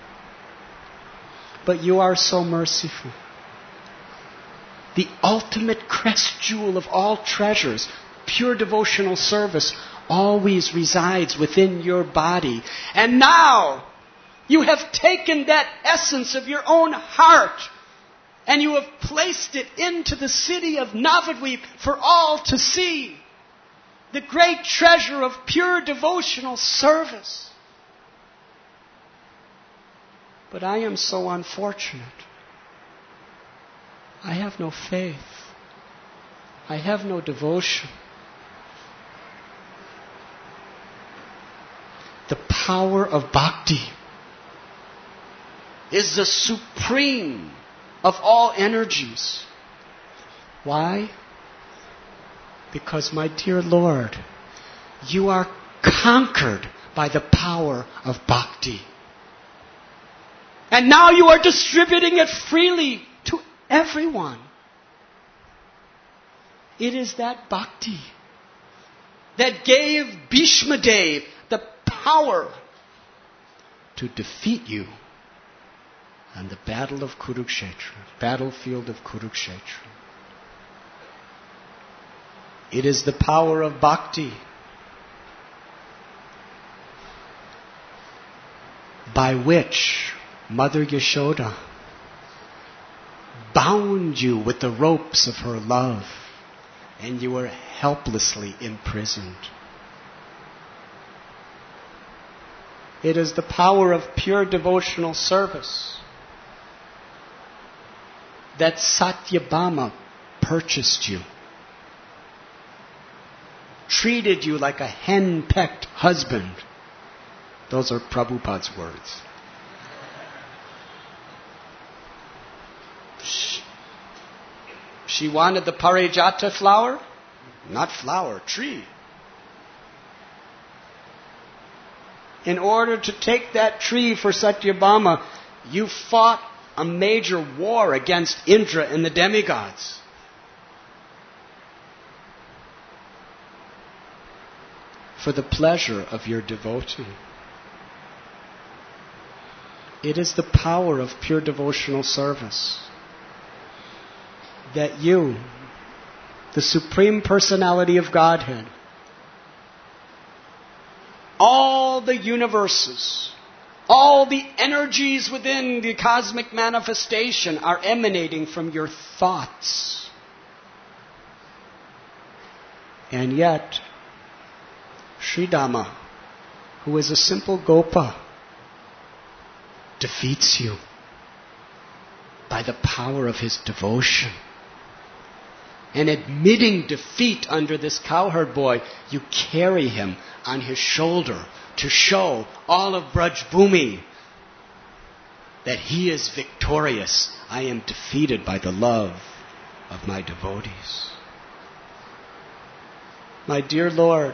but you are so merciful. The ultimate crest jewel of all treasures, pure devotional service, always resides within your body. And now, you have taken that essence of your own heart and you have placed it into the city of Navadvip for all to see. The great treasure of pure devotional service. But I am so unfortunate. I have no faith. I have no devotion. The power of bhakti is the supreme of all energies. Why? Because, my dear Lord, you are conquered by the power of bhakti. And now you are distributing it freely to everyone. It is that bhakti that gave Bhishma Dev the power to defeat you on the battle of Kurukshetra, battlefield of Kurukshetra. It is the power of bhakti by which Mother Yashoda bound you with the ropes of her love, and you were helplessly imprisoned. It is the power of pure devotional service that Satyabhama purchased you, treated you like a hen-pecked husband. Those are Prabhupada's words. She wanted the Parijata flower, not flower, tree. In order to take that tree for Satyabhama, you fought a major war against Indra and the demigods. For the pleasure of your devotee. It is the power of pure devotional service that you, the Supreme Personality of Godhead, all the universes, all the energies within the cosmic manifestation are emanating from your thoughts. And yet, Sridhama, who is a simple Gopa, defeats you by the power of his devotion. And admitting defeat under this cowherd boy, you carry him on his shoulder to show all of Braj Bhumi that he is victorious. I am defeated by the love of my devotees. My dear Lord,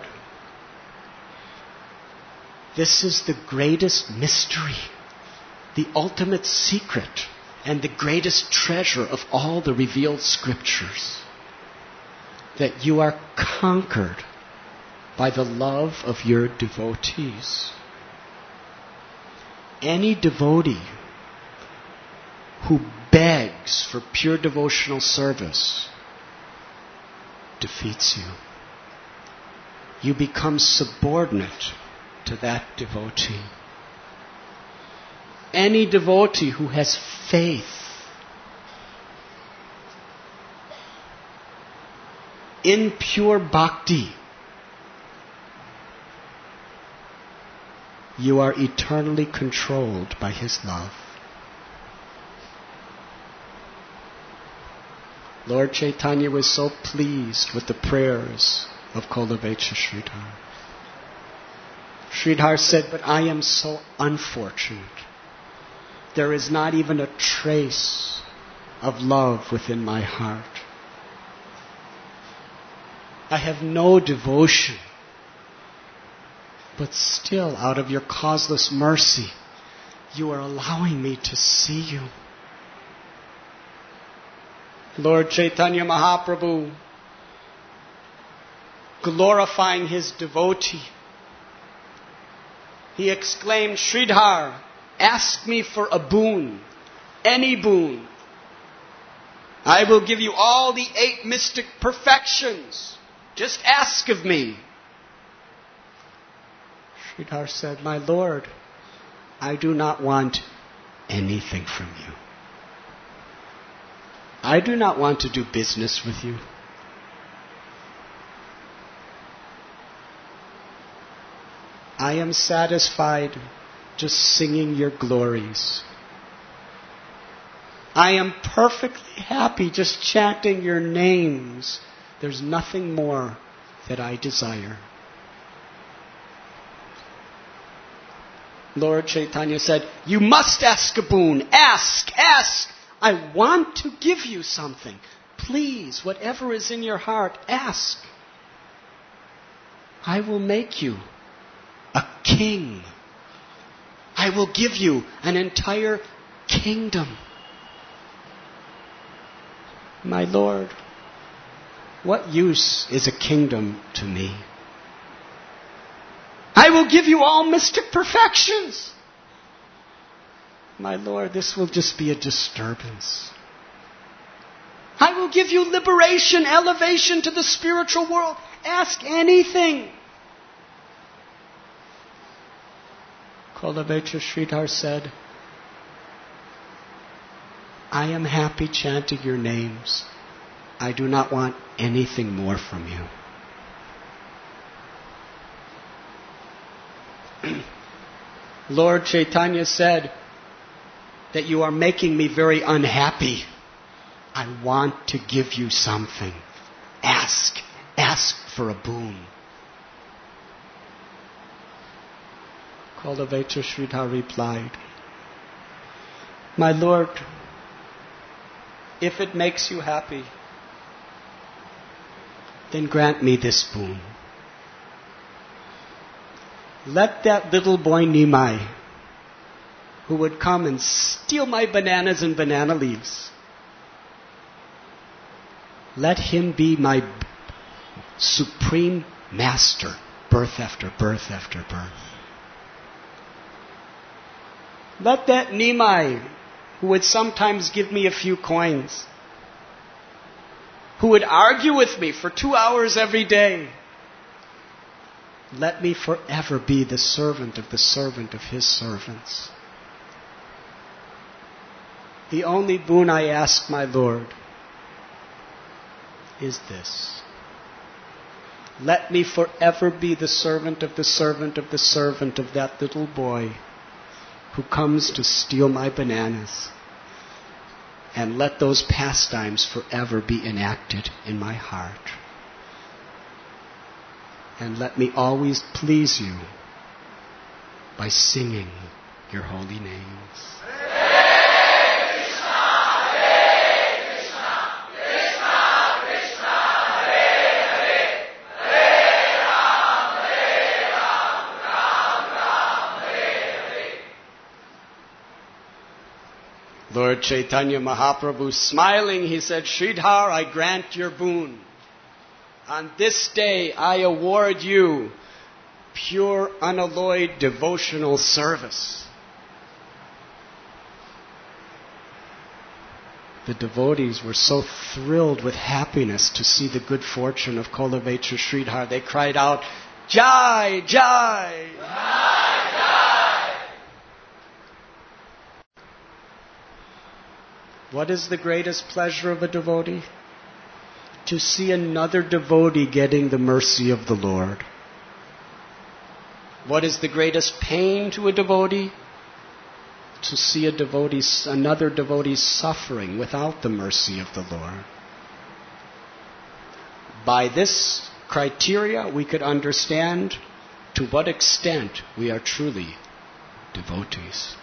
this is the greatest mystery, the ultimate secret, and the greatest treasure of all the revealed scriptures. That you are conquered by the love of your devotees. Any devotee who begs for pure devotional service defeats you. You become subordinate to that devotee. Any devotee who has faith in pure bhakti, you are eternally controlled by his love. Lord Chaitanya was so pleased with the prayers of Kolavecha Sridhar. Sridhar said, but I am so unfortunate. There is not even a trace of love within my heart. I have no devotion. But still, out of your causeless mercy, you are allowing me to see you. Lord Chaitanya Mahaprabhu, glorifying his devotee, he exclaimed, Sridhar, ask me for a boon, any boon. I will give you all the eight mystic perfections. Just ask of me. Sridhar said, my Lord, I do not want anything from you. I do not want to do business with you. I am satisfied just singing your glories. I am perfectly happy just chanting your names. There's nothing more that I desire. Lord Chaitanya said, you must ask a boon. Ask, ask. I want to give you something. Please, whatever is in your heart, ask. I will make you a king. I will give you an entire kingdom. My Lord, what use is a kingdom to me? I will give you all mystic perfections. My Lord, this will just be a disturbance. I will give you liberation, elevation to the spiritual world. Ask anything. Kolavecha Sridhar said, I am happy chanting your names. I do not want anything more from you. Lord Chaitanya said that you are making me very unhappy. I want to give you something. Ask. Ask for a boon. Kolavecha Sridhar replied, my Lord, if it makes you happy, then grant me this boon. Let that little boy Nimai, who would come and steal my bananas and banana leaves, let him be my supreme master, birth after birth after birth. Let that Nimai, who would sometimes give me a few coins, who would argue with me for two hours every day, let me forever be the servant of the servant of his servants. The only boon I ask, my Lord, is this. Let me forever be the servant of the servant of the servant of that little boy who comes to steal my bananas. And let those pastimes forever be enacted in my heart. And let me always please you by singing your holy names. Lord Chaitanya Mahaprabhu, smiling, he said, Sridhar, I grant your boon. On this day, I award you pure, unalloyed devotional service. The devotees were so thrilled with happiness to see the good fortune of Kolavecha Sridhar. They cried out, Jai, Jai! Jai, Jai! What is the greatest pleasure of a devotee? To see another devotee getting the mercy of the Lord. What is the greatest pain to a devotee? To see a devotee, another devotee suffering without the mercy of the Lord. By this criteria, we could understand to what extent we are truly devotees.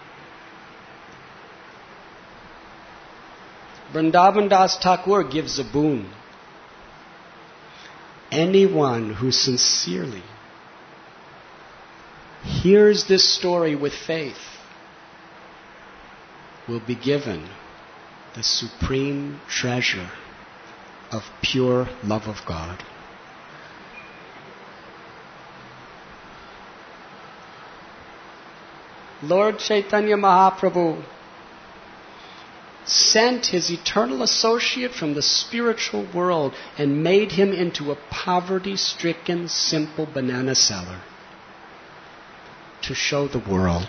Vrindavan Das Thakur gives a boon. Anyone who sincerely hears this story with faith will be given the supreme treasure of pure love of God. Lord Chaitanya Mahaprabhu sent his eternal associate from the spiritual world and made him into a poverty-stricken, simple banana seller to show the world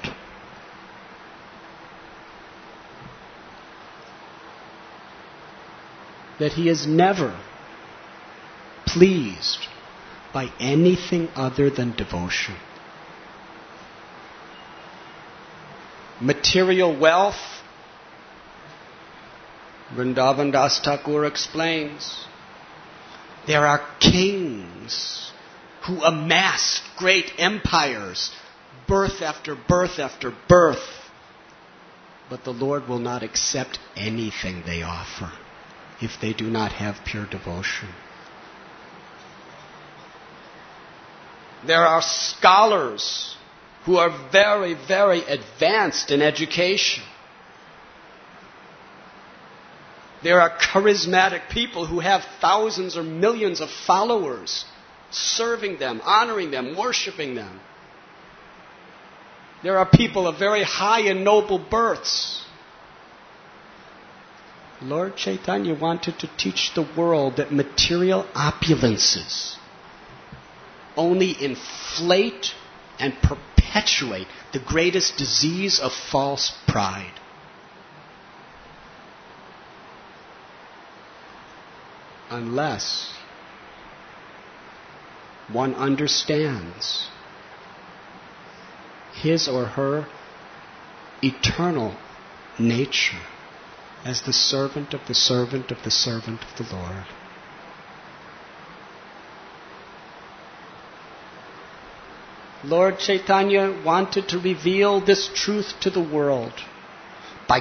that he is never pleased by anything other than devotion. Material wealth, Vrindavan Das Thakur explains, there are kings who amassed great empires, birth after birth after birth, but the Lord will not accept anything they offer if they do not have pure devotion. There are scholars who are very, very advanced in education. There are charismatic people who have thousands or millions of followers, serving them, honoring them, worshiping them. There are people of very high and noble births. Lord Chaitanya wanted to teach the world that material opulences only inflate and perpetuate the greatest disease of false pride. Unless one understands his or her eternal nature as the servant of the servant of the servant of the Lord. Lord Chaitanya wanted to reveal this truth to the world by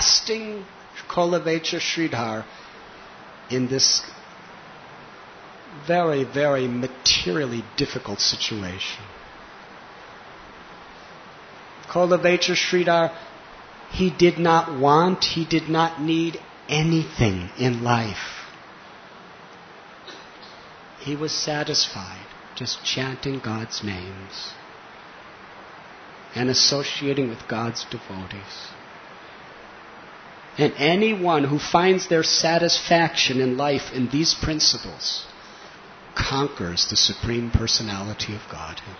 casting Kolavecha Sridhar in this very, very materially difficult situation. Kolavechar Sridhar, he did not want, he did not need anything in life. He was satisfied just chanting God's names and associating with God's devotees. And anyone who finds their satisfaction in life in these principles conquers the Supreme Personality of Godhead.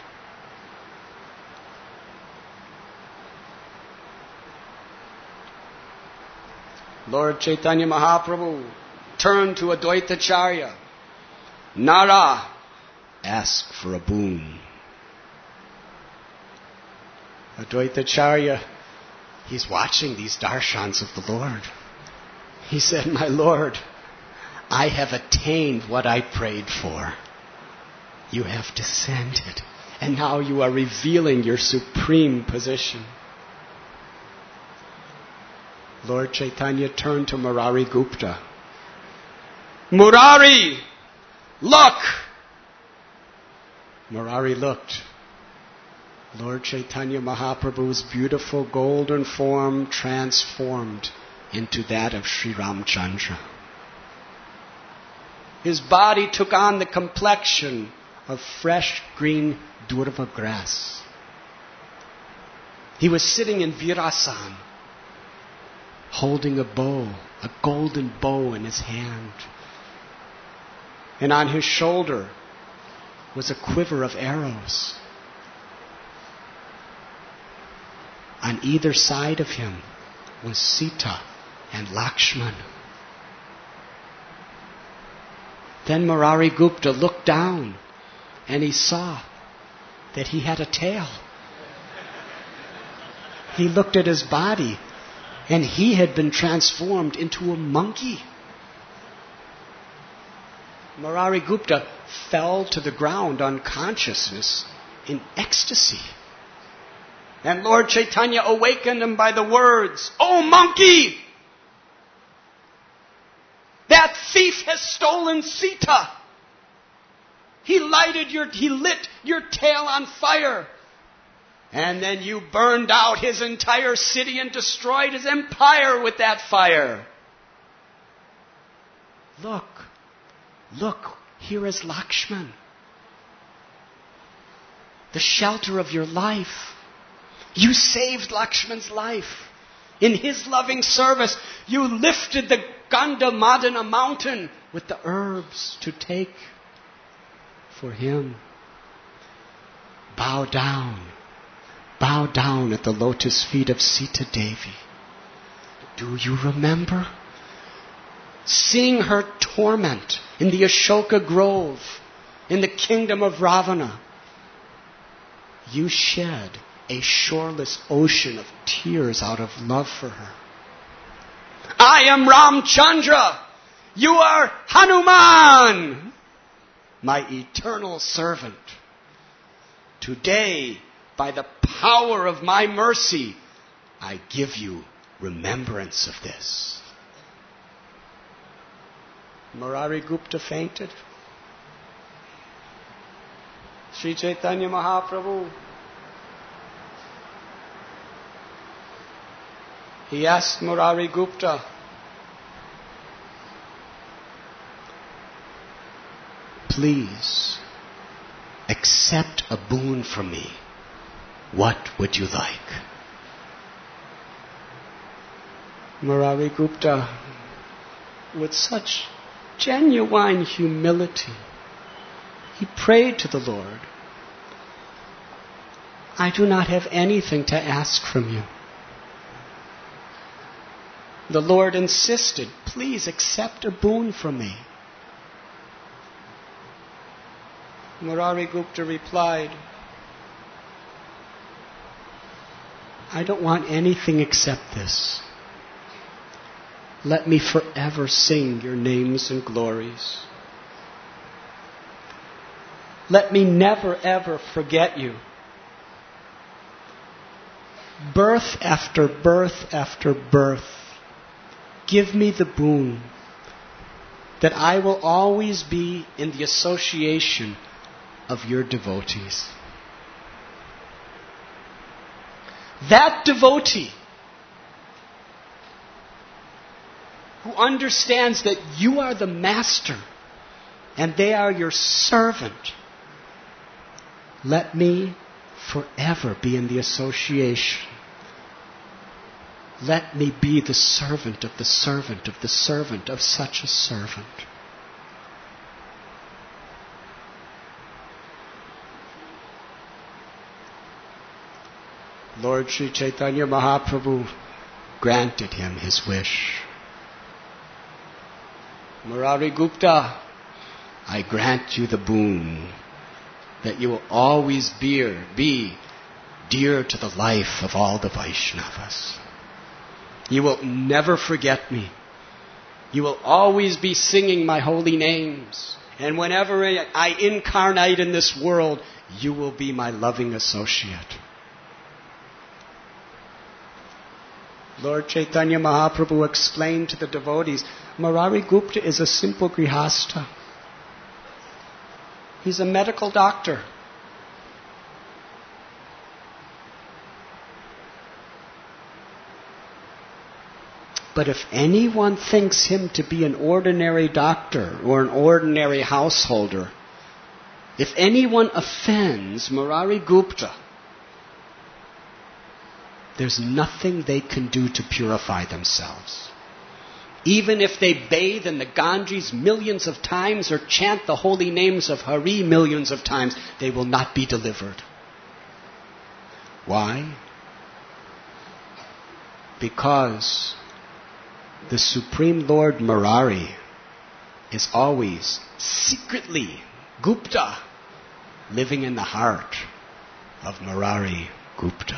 Lord Chaitanya Mahaprabhu turned to Advaitacharya. Nara, ask for a boon. Advaitacharya, he's watching these darshans of the Lord. He said, my Lord, I have attained what I prayed for. You have descended, and now you are revealing your supreme position. Lord Chaitanya turned to Murari Gupta. Murari, look! Murari looked. Lord Chaitanya Mahaprabhu's beautiful golden form transformed into that of Sri Ramchandra. His body took on the complexion of fresh green durva grass. He was sitting in Virasana, holding a bow, a golden bow in his hand. And on his shoulder was a quiver of arrows. On either side of him was Sita and Lakshman. Then Murari Gupta looked down and he saw that he had a tail. He looked at his body and he had been transformed into a monkey. Murari Gupta fell to the ground unconsciousness in ecstasy. And Lord Chaitanya awakened him by the words, "Oh monkey! That thief has stolen Sita. He lighted your, he lit your tail on fire. And then you burned out his entire city and destroyed his empire with that fire. Look, look, here is Lakshman. The shelter of your life. You saved Lakshman's life. In his loving service, you lifted the Gandhamadana mountain with the herbs to take for him. Bow down. Bow down at the lotus feet of Sita Devi. Do you remember? Seeing her torment in the Ashoka Grove, in the kingdom of Ravana, you shed a shoreless ocean of tears out of love for her. I am Ramchandra. You are Hanuman, my eternal servant. Today, by the power of my mercy, I give you remembrance of this. Murari Gupta fainted. Sri Chaitanya Mahaprabhu, he asked Murari Gupta, please accept a boon from me. What would you like? Murari Gupta, with such genuine humility, he prayed to the Lord, I do not have anything to ask from you. The Lord insisted, please accept a boon from me. Murari Gupta replied, I don't want anything except this. Let me forever sing your names and glories. Let me never ever forget you. Birth after birth after birth, give me the boon that I will always be in the association of your devotees. That devotee who understands that you are the master and they are your servant, let me forever be in the association. Let me be the servant of the servant of the servant of such a servant. Lord Sri Chaitanya Mahaprabhu granted him his wish. Murari Gupta, I grant you the boon that you will always be, be dear to the life of all the Vaishnavas. You will never forget me. You will always be singing my holy names. And whenever I incarnate in this world, you will be my loving associate. Lord Chaitanya Mahaprabhu explained to the devotees, Murari Gupta is a simple grihasta. He's a medical doctor. But if anyone thinks him to be an ordinary doctor or an ordinary householder, if anyone offends Murari Gupta, there's nothing they can do to purify themselves. Even if they bathe in the Ganges millions of times or chant the holy names of Hari millions of times, they will not be delivered. Why? Because the Supreme Lord Murari is always secretly Gupta, living in the heart of Murari Gupta.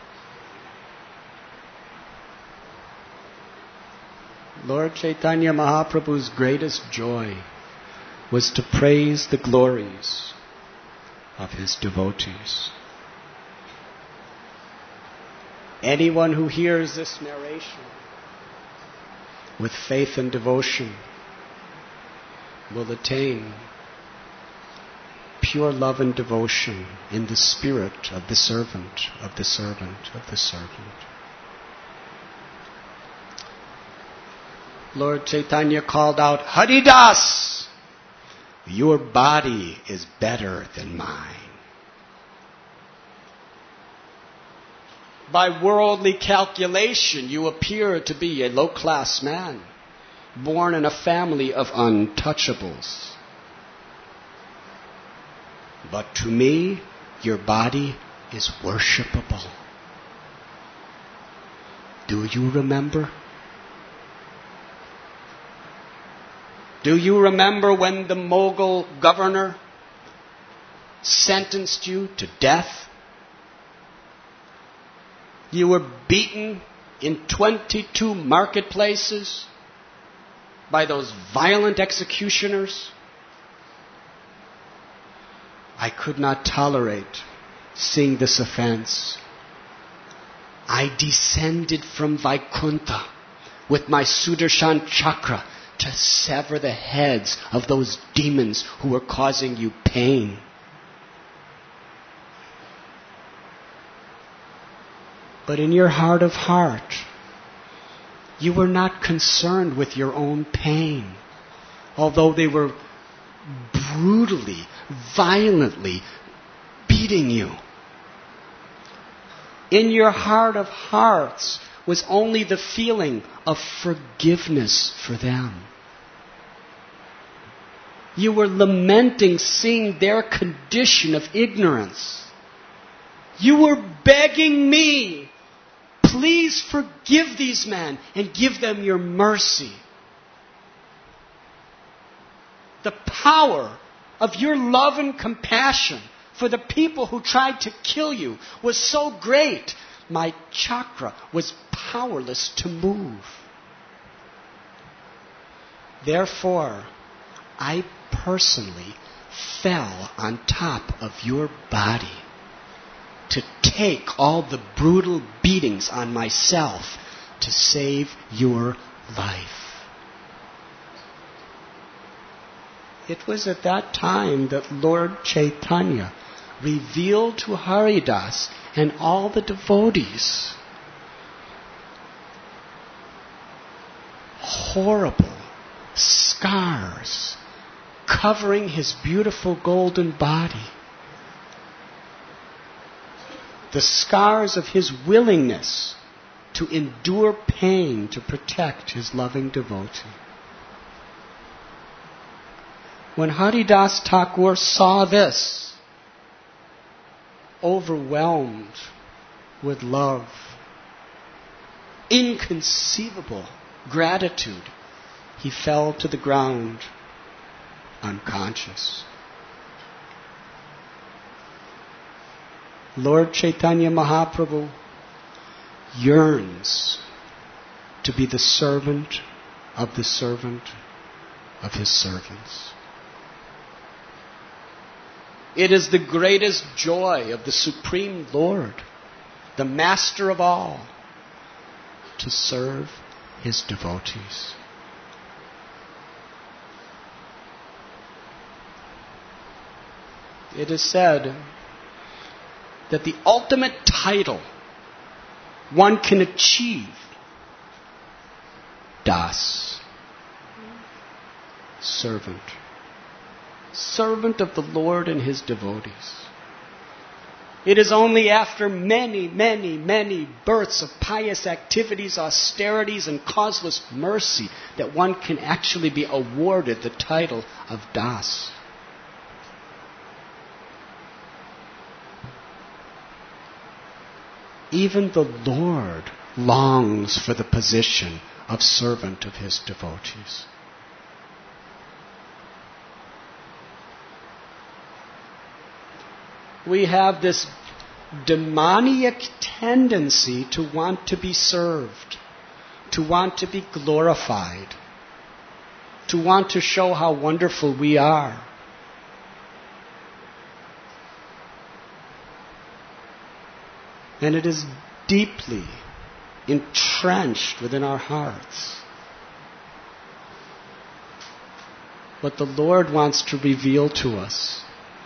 Lord Chaitanya Mahaprabhu's greatest joy was to praise the glories of his devotees. Anyone who hears this narration with faith and devotion will attain pure love and devotion in the spirit of the servant, of the servant, of the servant. Lord Chaitanya called out, Haridas, your body is better than mine. By worldly calculation, you appear to be a low-class man, born in a family of untouchables. But to me, your body is worshipable. Do you remember? Do you remember when the Mughal governor sentenced you to death? You were beaten in twenty-two marketplaces by those violent executioners. I could not tolerate seeing this offense. I descended from Vaikuntha with my Sudarshan chakra to sever the heads of those demons who were causing you pain. But in your heart of heart, you were not concerned with your own pain, although they were brutally, violently beating you. In your heart of hearts was only the feeling of forgiveness for them. You were lamenting seeing their condition of ignorance. You were begging me, please forgive these men and give them your mercy. The power of your love and compassion for the people who tried to kill you was so great, my chakra was powerless to move. Therefore, I personally fell on top of your body to take all the brutal beatings on myself to save your life. It was at that time that Lord Chaitanya revealed to Haridas and all the devotees horrible scars covering his beautiful golden body. The scars of his willingness to endure pain to protect his loving devotee. When Haridas Thakur saw this, overwhelmed with love, inconceivable gratitude, he fell to the ground unconscious. Lord Chaitanya Mahaprabhu yearns to be the servant of the servant of his servants. It is the greatest joy of the Supreme Lord, the Master of all, to serve his devotees. It is said that the ultimate title one can achieve, Das, servant, servant of the Lord and his devotees. It is only after many, many, many births of pious activities, austerities, and causeless mercy that one can actually be awarded the title of Das. Even the Lord longs for the position of servant of his devotees. We have this demoniac tendency to want to be served, to want to be glorified, to want to show how wonderful we are. And it is deeply entrenched within our hearts. What the Lord wants to reveal to us,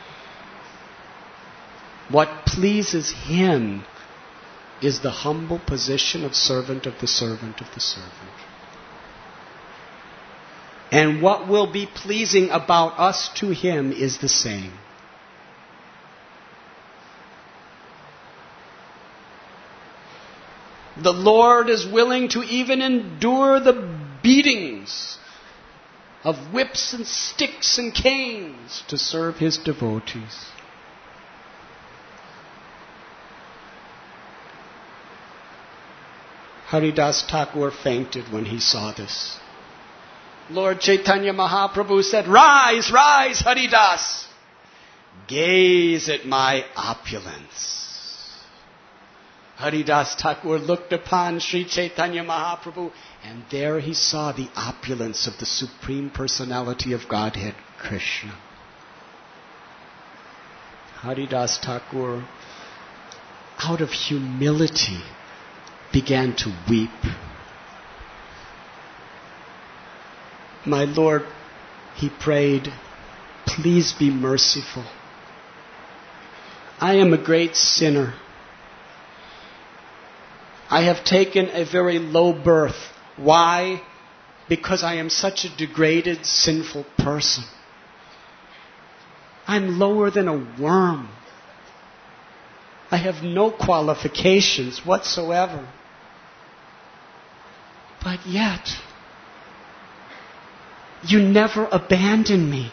what pleases Him, is the humble position of servant of the servant of the servant. And what will be pleasing about us to Him is the same. The Lord is willing to even endure the beatings of whips and sticks and canes to serve His devotees. Haridas Thakur fainted when he saw this. Lord Chaitanya Mahaprabhu said, "Rise, rise, Haridas! Gaze at my opulence." Haridas Thakur looked upon Sri Chaitanya Mahaprabhu, and there he saw the opulence of the Supreme Personality of Godhead, Krishna. Haridas Thakur, out of humility, began to weep. "My Lord," he prayed, "please be merciful. I am a great sinner. I have taken a very low birth. Why? Because I am such a degraded, sinful person. I'm lower than a worm. I have no qualifications whatsoever. But yet, you never abandon me.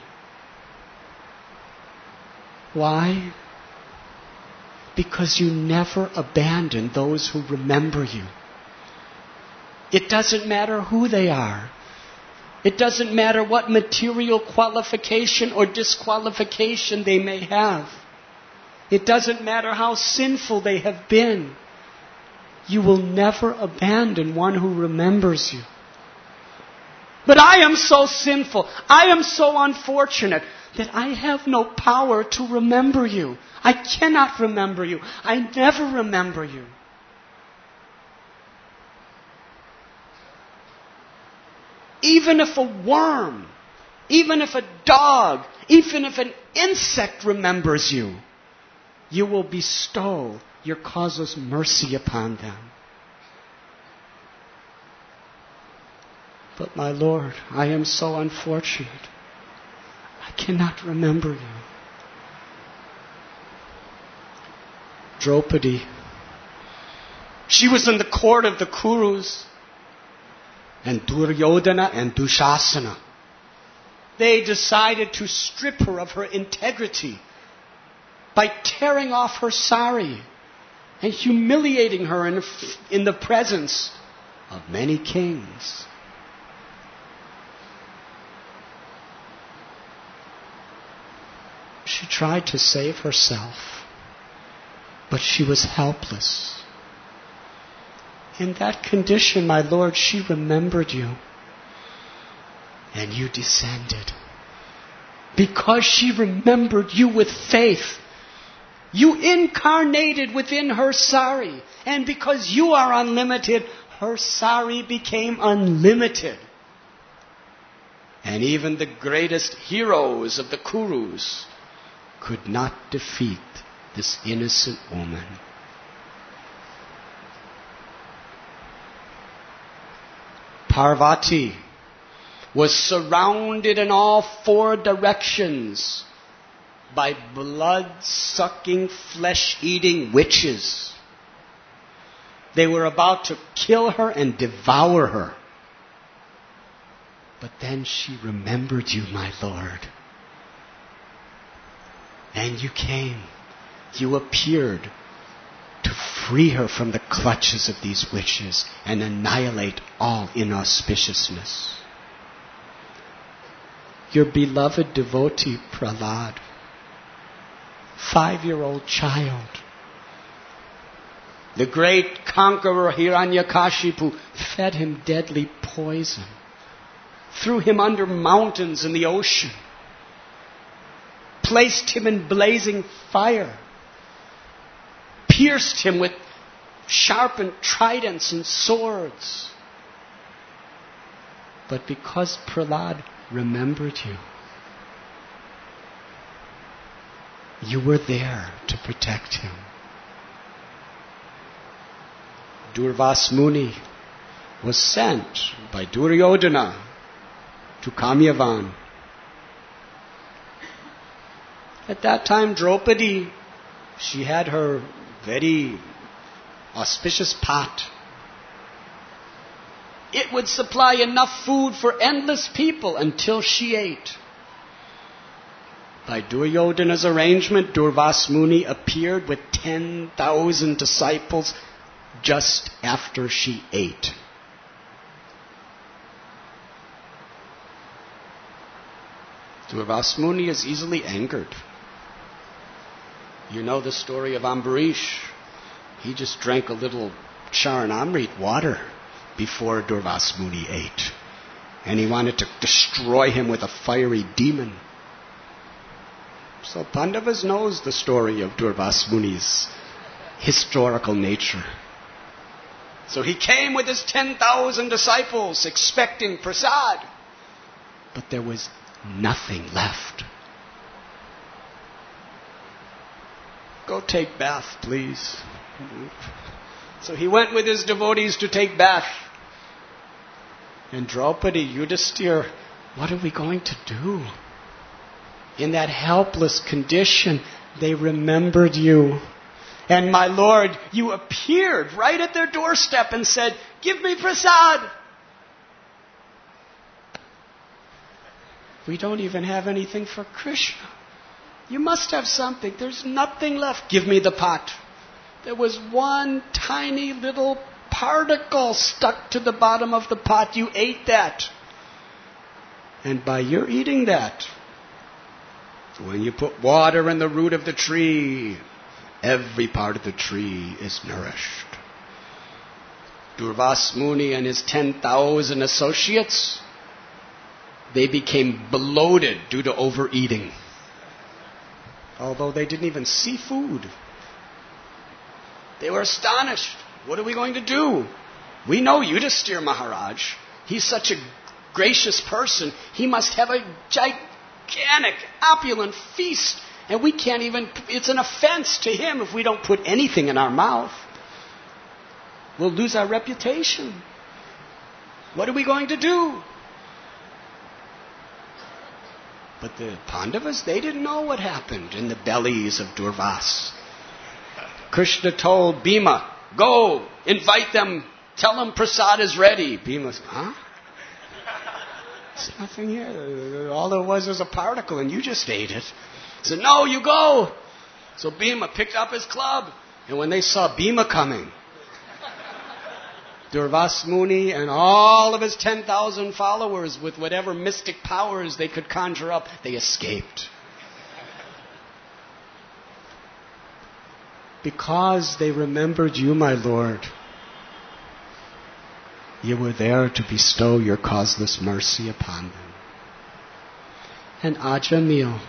Why? Because you never abandon those who remember you. It doesn't matter who they are. It doesn't matter what material qualification or disqualification they may have. It doesn't matter how sinful they have been. You will never abandon one who remembers you. But I am so sinful, I am so unfortunate that I have no power to remember you. I cannot remember you. I never remember you." Even if a worm even if a dog, even if an insect remembers you, you will bestow your causeless mercy upon them. But my Lord, I am so unfortunate. I cannot remember you. Draupadi. She was in the court of the Kurus. And Duryodhana and Dushasana. They decided to strip her of her integrity by tearing off her sari and humiliating her in, in the presence of many kings. She tried to save herself, but she was helpless. In that condition, my Lord, she remembered you, and you descended. Because she remembered you with faith, you incarnated within her sari, and because you are unlimited, her sari became unlimited. And even the greatest heroes of the Kurus could not defeat this innocent woman. Parvati was surrounded in all four directions by blood-sucking, flesh-eating witches. They were about to kill her and devour her. But then she remembered you, my Lord. And you came. You appeared to free her from the clutches of these witches and annihilate all inauspiciousness. Your beloved devotee, Prahlad, five-year-old child, the great conqueror Hiranyakashipu fed him deadly poison, threw him under mountains in the ocean, placed him in blazing fire, pierced him with sharpened tridents and swords. But because Prahlad remembered you, you were there to protect him. Durvas Muni was sent by Duryodhana to Kamyavan. At that time, Draupadi, she had her very auspicious pot. It would supply enough food for endless people until she ate. By Duryodhana's arrangement, Durvas Muni appeared with ten thousand disciples just after she ate. Durvas Muni is easily angered. You know the story of Ambarish. He just drank a little Charanamrit water before Durvas Muni ate. And he wanted to destroy him with a fiery demon. So Pandavas knows the story of Durvas Muni's historical nature. So he came with his ten thousand disciples expecting prasad. But there was nothing left. Go take bath, please. So he went with his devotees to take bath. And Draupadi, Yudhisthira, what are we going to do? In that helpless condition, they remembered you. And my Lord, you appeared right at their doorstep and said, "Give me prasad." We don't even have anything for Krishna. You must have something. There's nothing left. Give me the pot. There was one tiny little particle stuck to the bottom of the pot. You ate that. And by your eating that, when you put water in the root of the tree, every part of the tree is nourished. Durvas Muni and his ten thousand associates, they became bloated due to overeating. Although they didn't even see food. They were astonished. What are we going to do? We know Yudhisthira Maharaj. He's such a gracious person. He must have a gigantic, opulent feast. And we can't even, it's an offense to him if we don't put anything in our mouth. We'll lose our reputation. What are we going to do? But the Pandavas, they didn't know what happened in the bellies of Durvas. Krishna told Bhima, go, invite them, tell them prasad is ready. Bhima said, huh? There's nothing here. All there was was a particle and you just ate it. He said, no, you go. So Bhima picked up his club. And when they saw Bhima coming, Durvas Muni and all of his ten thousand followers with whatever mystic powers they could conjure up, they escaped. Because they remembered you, my Lord. You were there to bestow your causeless mercy upon them. And Ajamil,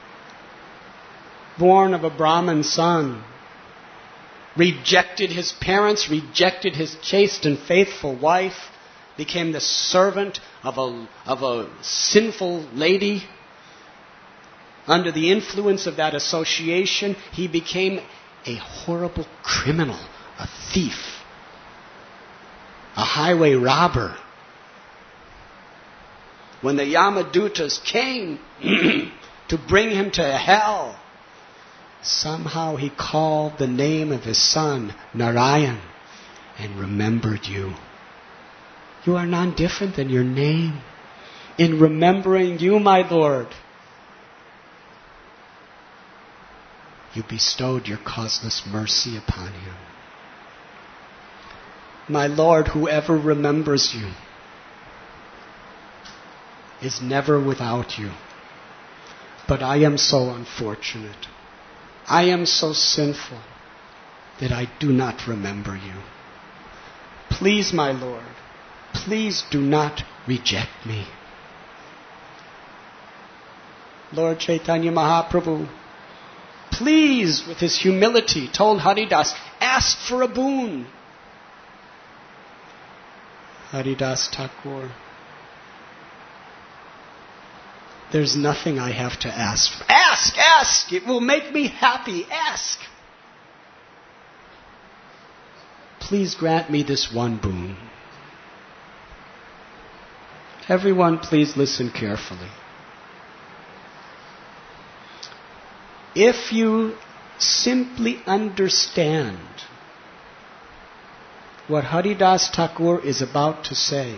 born of a Brahmin son, rejected his parents, rejected his chaste and faithful wife, became the servant of a, of a sinful lady. Under the influence of that association, he became a horrible criminal, a thief, a highway robber. When the Yamadutas came to bring him to hell, somehow he called the name of his son, Narayan, and remembered you. You are none different than your name. In remembering you, my Lord, you bestowed your causeless mercy upon him. My Lord, whoever remembers you is never without you. But I am so unfortunate. I am so sinful that I do not remember you. Please, my Lord, please do not reject me. Lord Chaitanya Mahaprabhu, please, with his humility, told Haridas, ask for a boon. Haridas Thakur, there's nothing I have to ask for. Ask, ask. It will make me happy. Ask. Please grant me this one boon. Everyone, please listen carefully. If you simply understand what Haridas Thakur is about to say,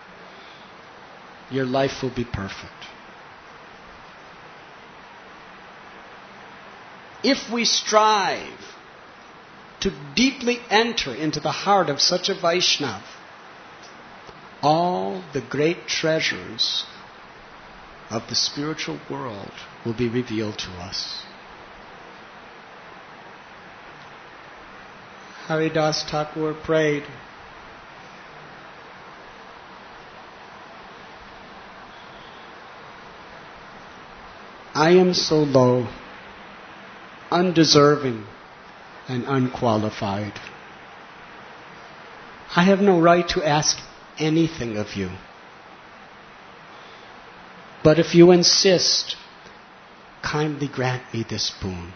your life will be perfect. If we strive to deeply enter into the heart of such a Vaishnav, all the great treasures of the spiritual world will be revealed to us. Haridas Thakur prayed, I am so low, undeserving, and unqualified. I have no right to ask anything of you. But if you insist, kindly grant me this boon.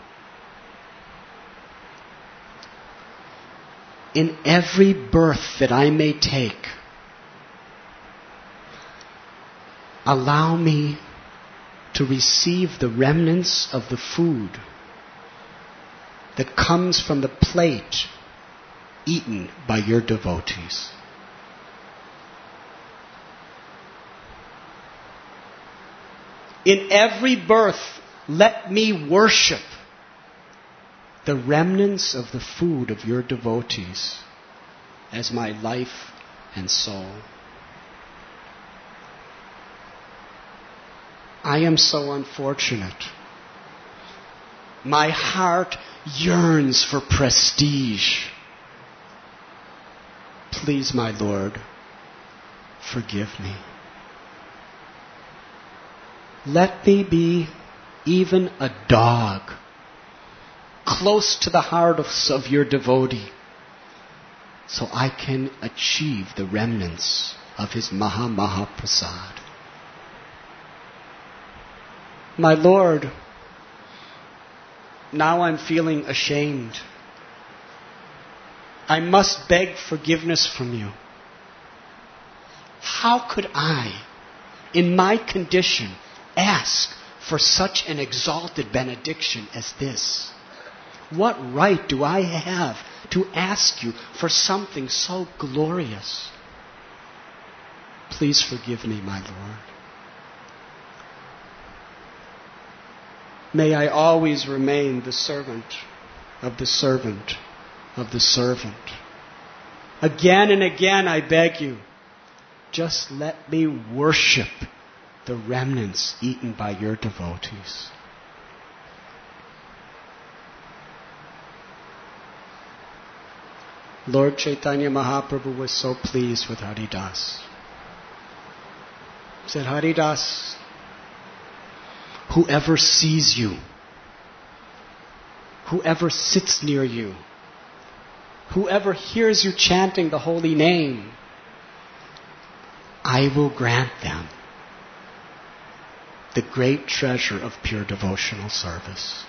In every birth that I may take, allow me to receive the remnants of the food that comes from the plate eaten by your devotees. In every birth, let me worship the remnants of the food of your devotees as my life and soul. I am so unfortunate. My heart yearns for prestige. Please, my Lord, forgive me. Let me be even a dog close to the heart of, of your devotee, so I can achieve the remnants of his Maha Maha Prasad. My Lord, now I'm feeling ashamed. I must beg forgiveness from you. How could I, in my condition, ask for such an exalted benediction as this? What right do I have to ask you for something so glorious? Please forgive me, my Lord. May I always remain the servant of the servant of the servant. Again and again I beg you, just let me worship the remnants eaten by your devotees. Lord Chaitanya Mahaprabhu was so pleased with Haridas. He said, Haridas, whoever sees you, whoever sits near you, whoever hears you chanting the holy name, I will grant them the great treasure of pure devotional service.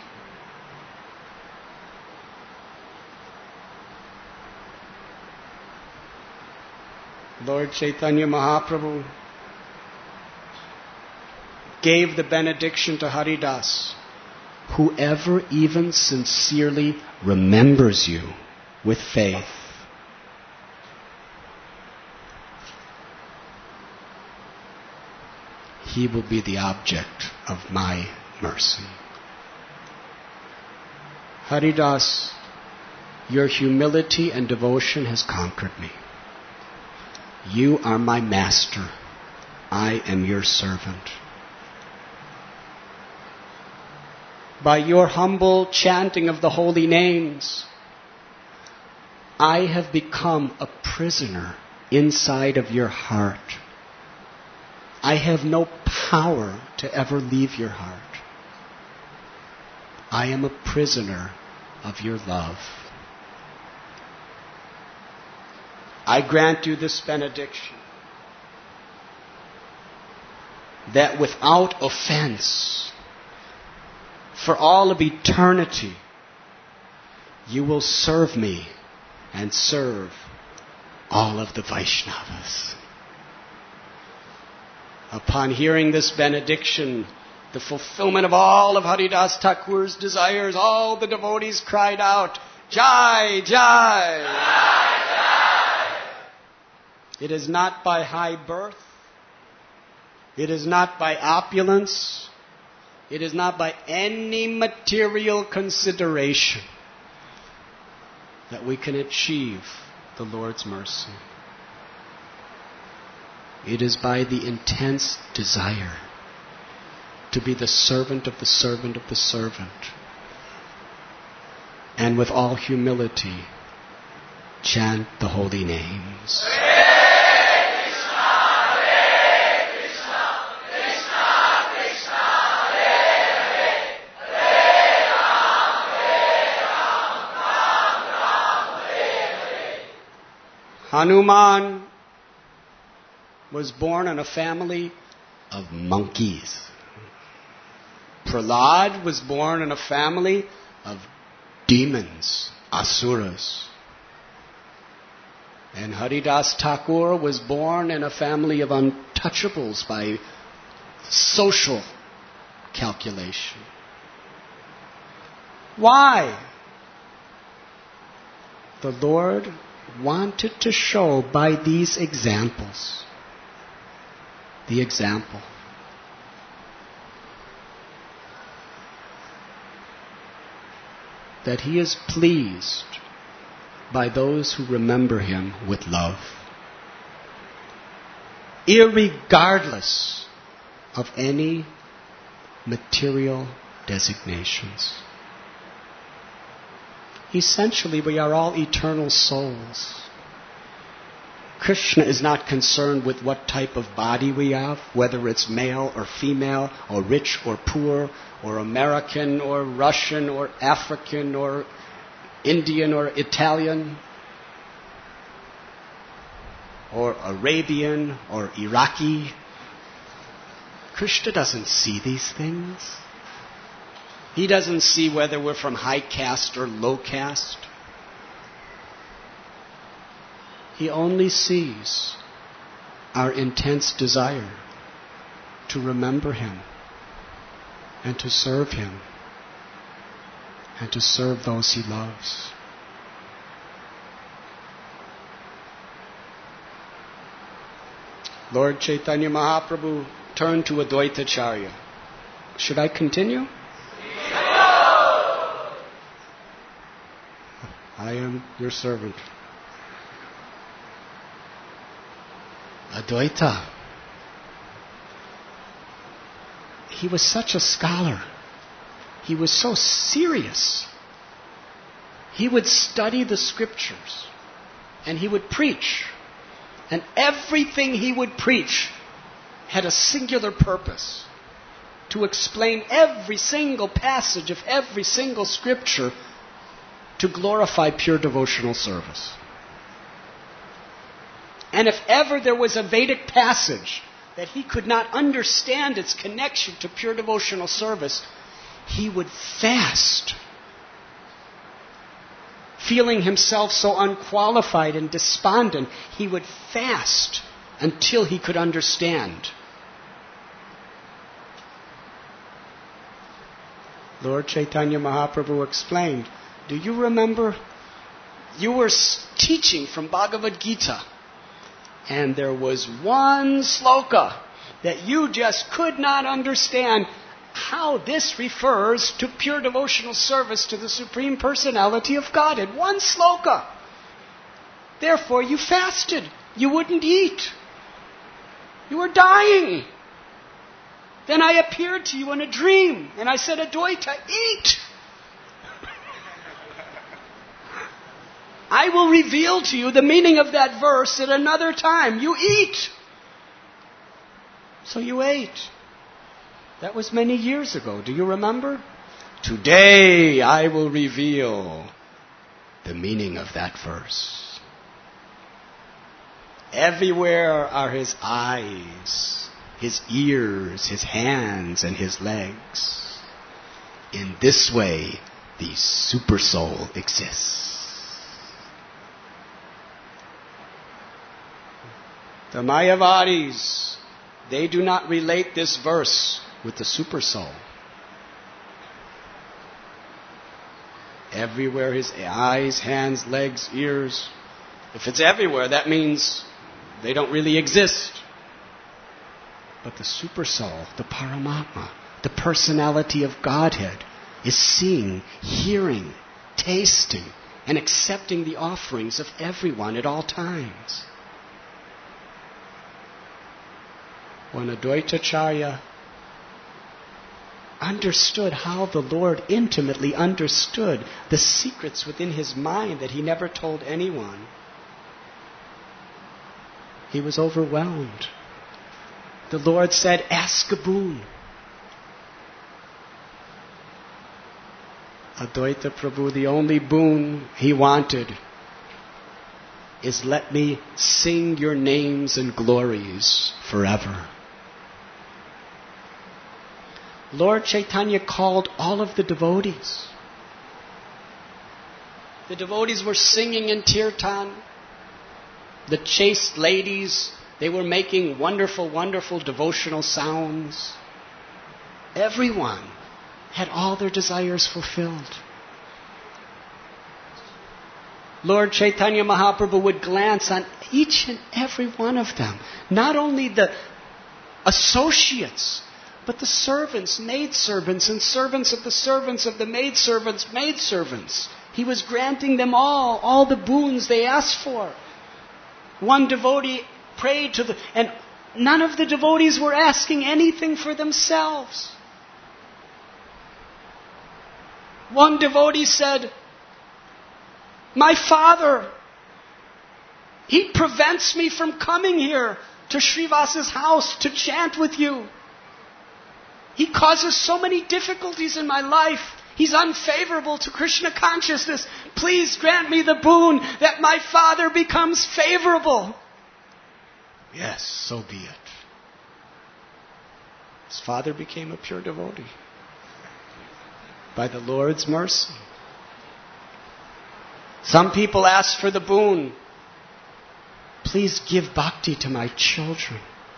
Lord Chaitanya Mahaprabhu gave the benediction to Haridas. Whoever even sincerely remembers you with faith, he will be the object of my mercy. Haridas, your humility and devotion has conquered me. You are my master. I am your servant. By your humble chanting of the holy names, I have become a prisoner inside of your heart. I have no power to ever leave your heart. I am a prisoner of your love. I grant you this benediction, that without offense, for all of eternity, you will serve me and serve all of the Vaishnavas. Upon hearing this benediction, the fulfillment of all of Haridas Thakur's desires, all the devotees cried out, Jai, Jai! Jai, Jai! It is not by high birth, it is not by opulence, it is not by any material consideration that we can achieve the Lord's mercy. It is by the intense desire to be the servant of the servant of the servant, and with all humility chant the holy names. Hanuman was born in a family of monkeys. Prahlad was born in a family of demons, asuras. And Haridas Thakur was born in a family of untouchables by social calculation. Why? The Lord wanted to show by these examples, the example that He is pleased by those who remember Him with love, irregardless of any material designations. Essentially, we are all eternal souls. Krishna is not concerned with what type of body we have, whether it's male or female, or rich or poor, or American or Russian or African or Indian or Italian. or Arabian or Iraqi. Krishna doesn't see these things. He doesn't see whether we're from high caste or low caste. He only sees our intense desire to remember Him and to serve Him and to serve those He loves. Lord Chaitanya Mahaprabhu turned to Advaita Acharya. Should I continue? I am your servant. Advaita. He was such a scholar. He was so serious. He would study the scriptures and he would preach. And everything he would preach had a singular purpose: to explain every single passage of every single scripture to glorify pure devotional service. And if ever there was a Vedic passage that he could not understand its connection to pure devotional service, he would fast, feeling himself so unqualified and despondent. He would fast until he could understand. Lord Chaitanya Mahaprabhu explained, do you remember? You were teaching from Bhagavad Gita, and there was one sloka that you just could not understand how this refers to pure devotional service to the Supreme Personality of Godhead. One sloka. Therefore you fasted. You wouldn't eat. You were dying. Then I appeared to you in a dream, and I said, Advaita, eat. I will reveal to you the meaning of that verse at another time. You eat. So you ate. That was many years ago. Do you remember? Today I will reveal the meaning of that verse. Everywhere are his eyes, his ears, his hands, and his legs. In this way, the Supersoul exists. The Mayavadis, they do not relate this verse with the Supersoul. Everywhere his eyes, hands, legs, ears. If it's everywhere, that means they don't really exist. But the Supersoul, the Paramatma, the personality of Godhead, is seeing, hearing, tasting, and accepting the offerings of everyone at all times. When Advaita Acharya understood how the Lord intimately understood the secrets within his mind that he never told anyone, he was overwhelmed. The Lord said, ask a boon. Advaita Prabhu, the only boon he wanted is let me sing your names and glories forever. Lord Chaitanya called all of the devotees. The devotees were singing in Kirtan. The chaste ladies, they were making wonderful, wonderful devotional sounds. Everyone had all their desires fulfilled. Lord Chaitanya Mahaprabhu would glance on each and every one of them. Not only the associates, but the servants, maidservants, and servants of the servants of the maidservants, maidservants. He was granting them all, all the boons they asked for. One devotee prayed to the... And none of the devotees were asking anything for themselves. One devotee said, my father, he prevents me from coming here to Srivasa's house to chant with you. He causes so many difficulties in my life. He's unfavorable to Krishna consciousness. Please grant me the boon that my father becomes favorable. Yes, so be it. His father became a pure devotee by the Lord's mercy. Some people ask for the boon. Please give bhakti to my children.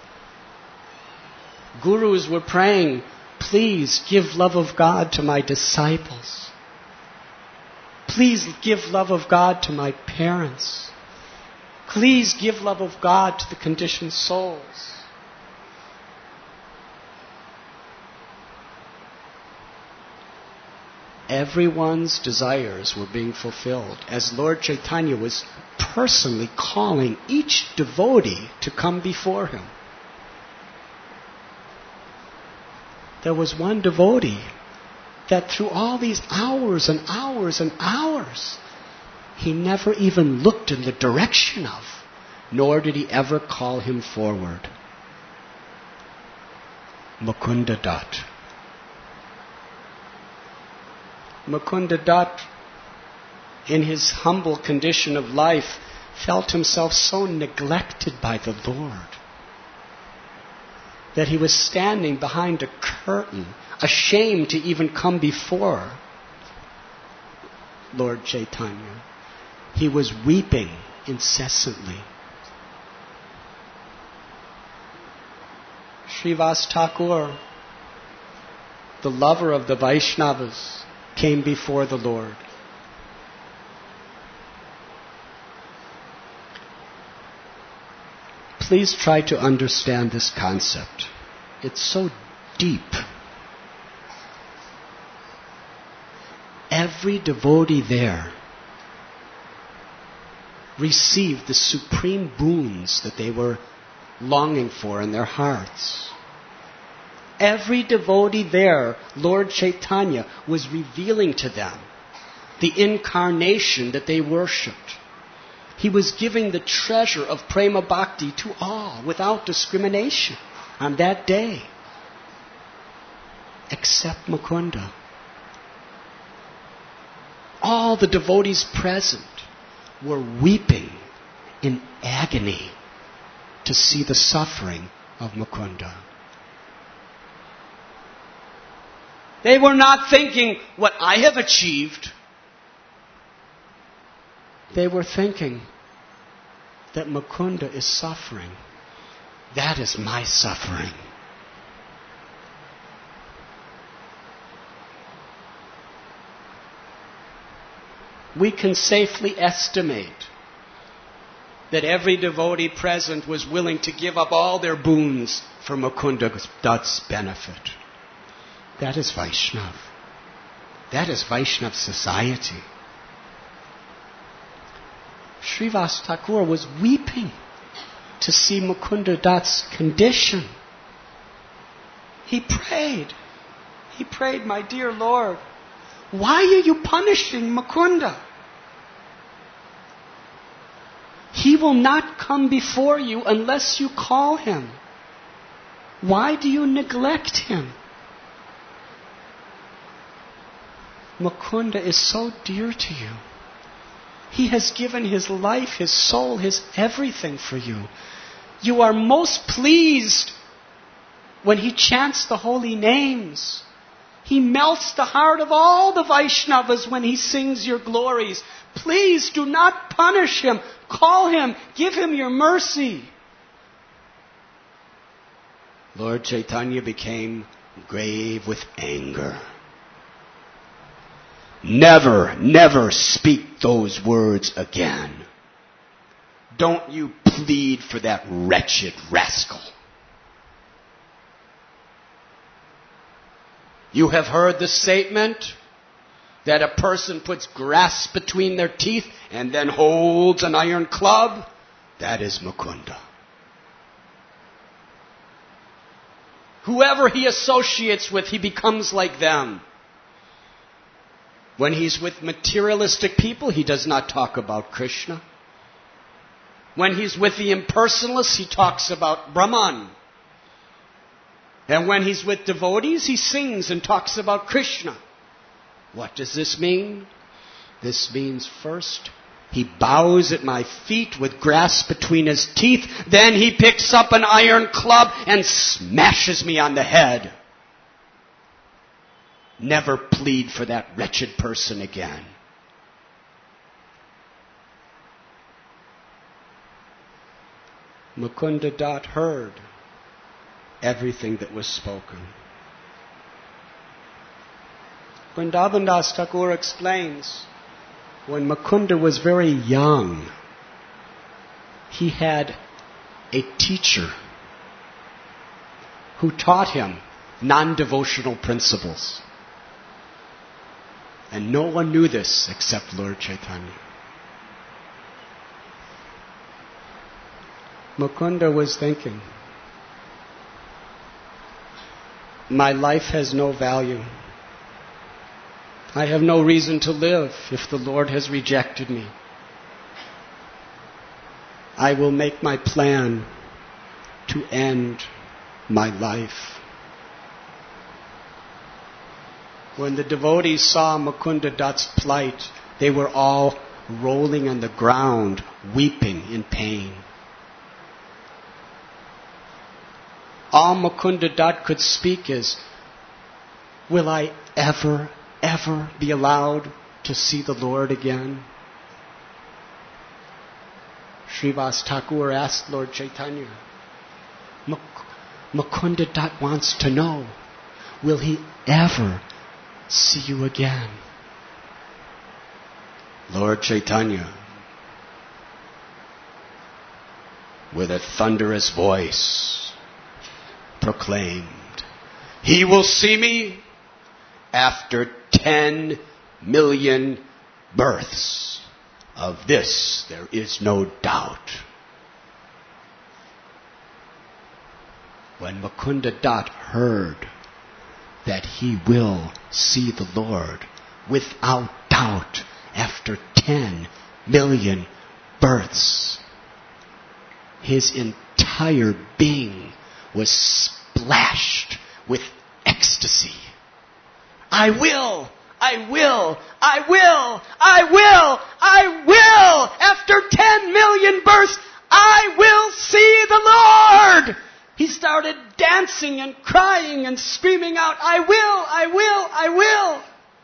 Gurus were praying, please give love of God to my disciples. Please give love of God to my parents. Please give love of God to the conditioned souls. Everyone's desires were being fulfilled as Lord Chaitanya was personally calling each devotee to come before him. There was one devotee that through all these hours and hours and hours, he never even looked in the direction of, nor did he ever call him forward. Mukunda Dutt. Mukunda Dutt, in his humble condition of life, felt himself so neglected by the Lord that he was standing behind a curtain, ashamed to even come before Lord Chaitanya. He was weeping incessantly. Srivas Thakur, the lover of the Vaishnavas, came before the Lord. Please try to understand this concept. It's so deep. Every devotee there received the supreme boons that they were longing for in their hearts. Every devotee there, Lord Chaitanya was revealing to them the incarnation that they worshipped. He was giving the treasure of prema bhakti to all without discrimination on that day, except Mukunda. All the devotees present were weeping in agony to see the suffering of Mukunda. They were not thinking what I have achieved. They were thinking that Mukunda is suffering. That is my suffering. We can safely estimate that every devotee present was willing to give up all their boons for Mukunda Dutt's benefit. That is Vaishnav. That is Vaishnav society. Srivas Thakur was weeping to see Mukunda Dutt's condition. He prayed. He prayed, my dear Lord, why are you punishing Mukunda? He will not come before you unless you call him. Why do you neglect him? Mukunda is so dear to you. He has given his life, his soul, his everything for you. You are most pleased when he chants the holy names. He melts the heart of all the Vaishnavas when he sings your glories. Please do not punish him. Call him. Give him your mercy. Lord Chaitanya became grave with anger. Never, never speak those words again. Don't you plead for that wretched rascal. You have heard the statement that a person puts grass between their teeth and then holds an iron club? That is Mukunda. Whoever he associates with, he becomes like them. When he's with materialistic people, he does not talk about Krishna. When he's with the impersonalists, he talks about Brahman. And when he's with devotees, he sings and talks about Krishna. What does this mean? This means first, He bows at my feet with grass between his teeth. Then he picks up an iron club and smashes me on the head. Never plead for that wretched person again. Mukunda Dutt heard everything that was spoken. Vrindavan Das Thakur explains, when Mukunda was very young, he had a teacher who taught him non-devotional principles. And no one knew this except Lord Chaitanya. Mukunda was thinking, my life has no value. I have no reason to live if the Lord has rejected me. I will make my plan to end my life. When the devotees saw Mukunda Dutt's plight, they were all rolling on the ground, weeping in pain. All Mukunda Dutt could speak is, will I ever, ever be allowed to see the Lord again? Srivas Thakur asked Lord Chaitanya, Mukunda Dutt wants to know, will he ever see you again? Lord Chaitanya, with a thunderous voice, proclaimed, he will see me after ten million births. Of this there is no doubt. When Mukunda Dutt heard that he will see the Lord without doubt after ten million births, his entire being was splashed with ecstasy. I will, I will, I will, I will, I will. After ten million births, I will see the Lord. He started dancing and crying and screaming out, I will, I will, I will.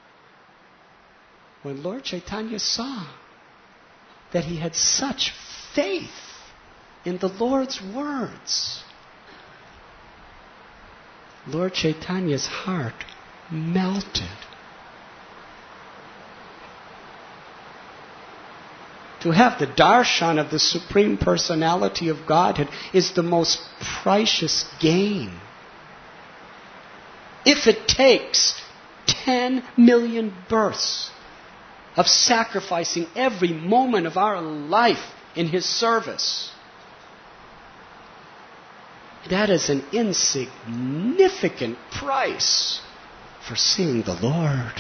When Lord Chaitanya saw that he had such faith in the Lord's words, Lord Chaitanya's heart melted. To have the darshan of the Supreme Personality of Godhead is the most precious gain. If it takes ten million births of sacrificing every moment of our life in His service, that is an insignificant price for seeing the Lord.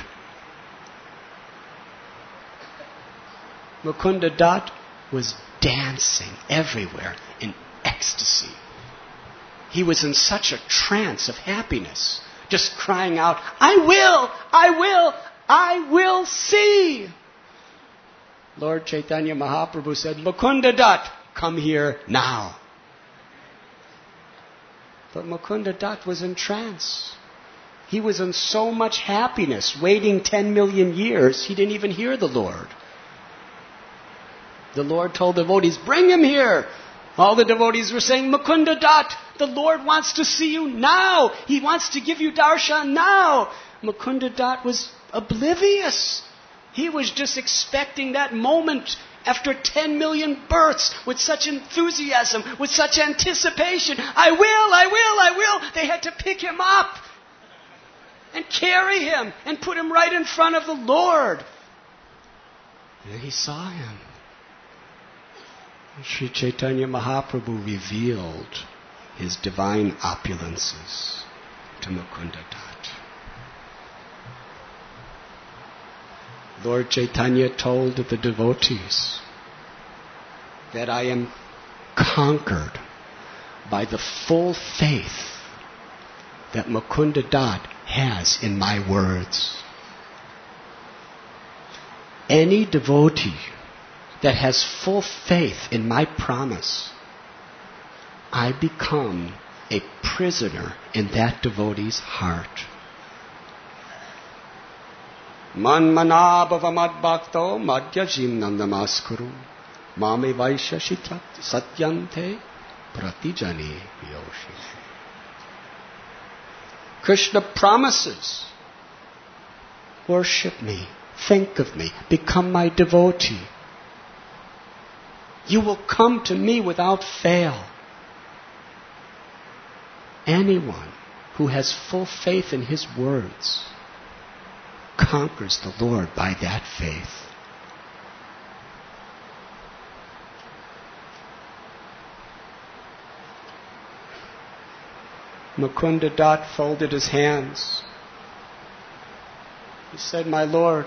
Mukunda Dutt was dancing everywhere in ecstasy. He was in such a trance of happiness, just crying out, I will, I will, I will see. Lord Chaitanya Mahaprabhu said, Mukunda Dutt, come here now. But Mukunda Dutt was in trance. He was in so much happiness, waiting ten million years, he didn't even hear the Lord. The Lord told devotees, bring him here. All the devotees were saying, Mukunda Dutt, the Lord wants to see you now. He wants to give you darshan now. Mukunda Dutt was oblivious. He was just expecting that moment after ten million births with such enthusiasm, with such anticipation. I will, I will, I will. They had to pick him up and carry him and put him right in front of the Lord. And he saw him. Sri Chaitanya Mahaprabhu revealed his divine opulences to Mukunda Dutt. Lord Chaitanya told the devotees that I am conquered by the full faith that Mukunda Dutt has in my words. Any devotee that has full faith in my promise, I become a prisoner in that devotee's heart. Man manabhava madbhakto madhyajim nandamaskuru mame vaisha satyante pratijane yoshi. Krishna promises, worship me, think of me, become my devotee. You will come to me without fail. Anyone who has full faith in his words conquers the Lord by that faith. Mukunda Dutt folded his hands. He said, my Lord,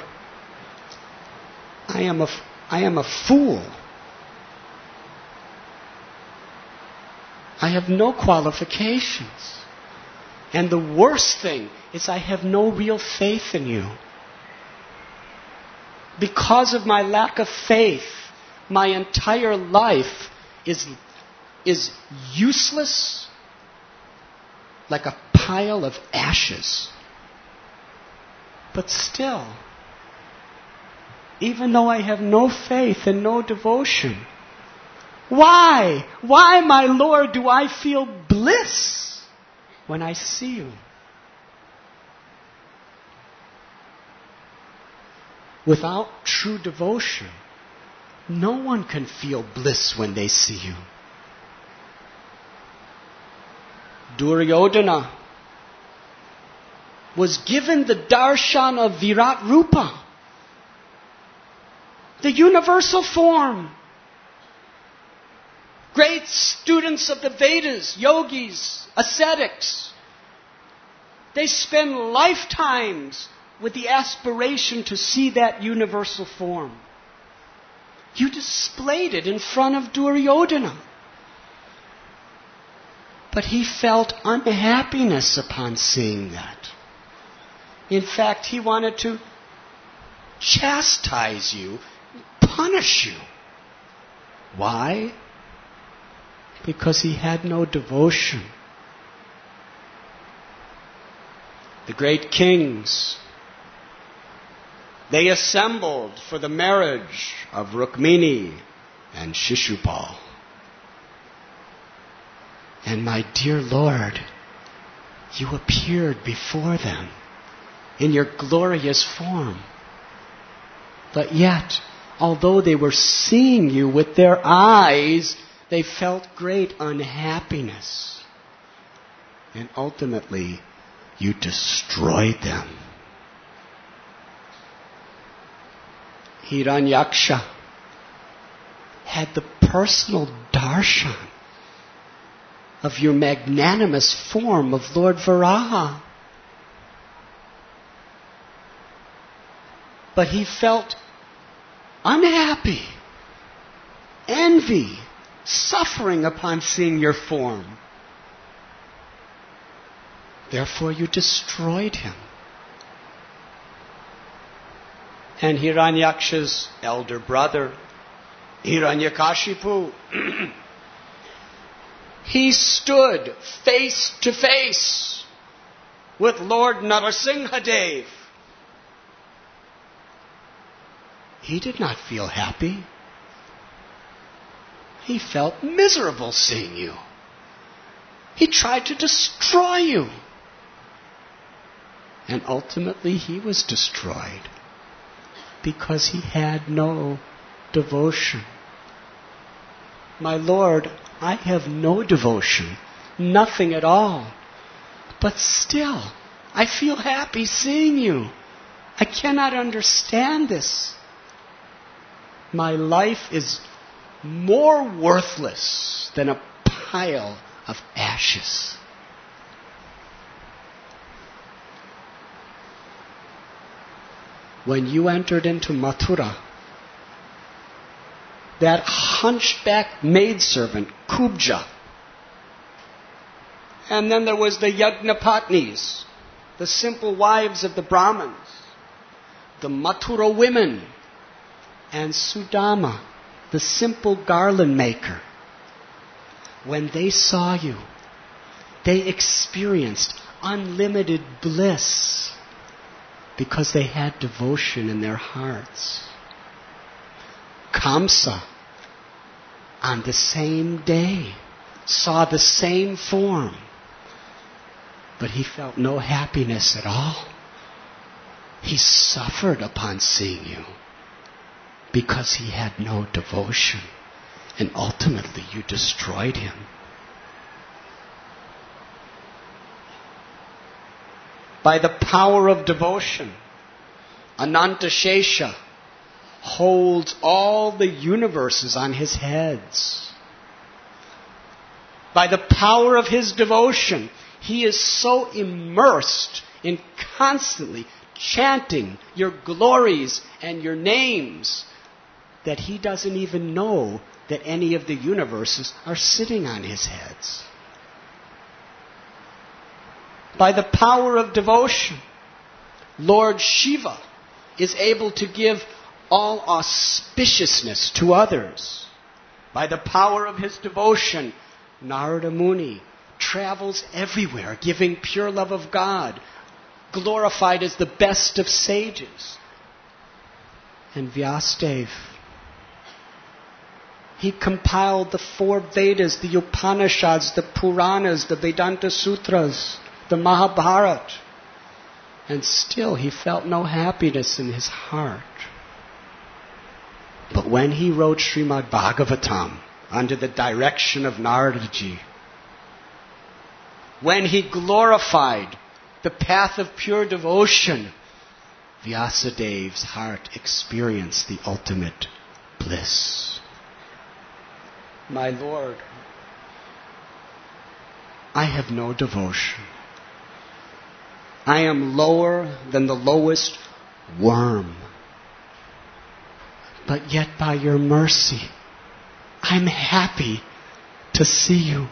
I am a, I am a fool. I have no qualifications. And the worst thing is I have no real faith in you. Because of my lack of faith, my entire life is, is useless, like a pile of ashes. But still, even though I have no faith and no devotion, why, why, my Lord, do I feel bliss when I see you? Without true devotion, no one can feel bliss when they see you. Duryodhana was given the darshan of Virat Rupa, the universal form. Great students of the Vedas, yogis, ascetics, they spend lifetimes with the aspiration to see that universal form. You displayed it in front of Duryodhana. But he felt unhappiness upon seeing that. In fact, he wanted to chastise you, punish you. Why? Because he had no devotion. The great kings, they assembled for the marriage of Rukmini and Shishupal. And my dear Lord, you appeared before them in your glorious form. But yet, although they were seeing you with their eyes, they felt great unhappiness. And ultimately, you destroyed them. Hiranyaksha had the personal darshan of your magnanimous form of Lord Varaha. But he felt unhappy, envy, suffering upon seeing your form. Therefore you destroyed him. And Hiranyaksha's elder brother, Hiranyakashipu, he stood face to face with Lord Narasimhadev. He did not feel happy. He felt miserable seeing you. He tried to destroy you. And ultimately he was destroyed because he had no devotion. My Lord, I have no devotion, nothing at all. But still, I feel happy seeing you. I cannot understand this. My life is more worthless than a pile of ashes. When you entered into Mathura, that hunchback maidservant, Kubja, and then there was the Yagnapatnis, the simple wives of the Brahmins, the Mathura women, and Sudama, the simple garland maker, when they saw you, they experienced unlimited bliss because they had devotion in their hearts. Kamsa, on the same day, saw the same form, but he felt no happiness at all. He suffered upon seeing you because he had no devotion, and ultimately you destroyed him. By the power of devotion, Anantashesha holds all the universes on his heads. By the power of his devotion, he is so immersed in constantly chanting your glories and your names that he doesn't even know that any of the universes are sitting on his heads. By the power of devotion, Lord Shiva is able to give all auspiciousness to others. By the power of his devotion, Narada Muni travels everywhere, giving pure love of God, glorified as the best of sages. And Vyasadeva, he compiled the four Vedas, the Upanishads, the Puranas, the Vedanta Sutras, the Mahabharata. And still he felt no happiness in his heart. But when he wrote Srimad Bhagavatam under the direction of Naradaji, when he glorified the path of pure devotion, Vyasadeva's heart experienced the ultimate bliss. My Lord, I have no devotion. I am lower than the lowest worm. But yet by your mercy, I'm happy to see you.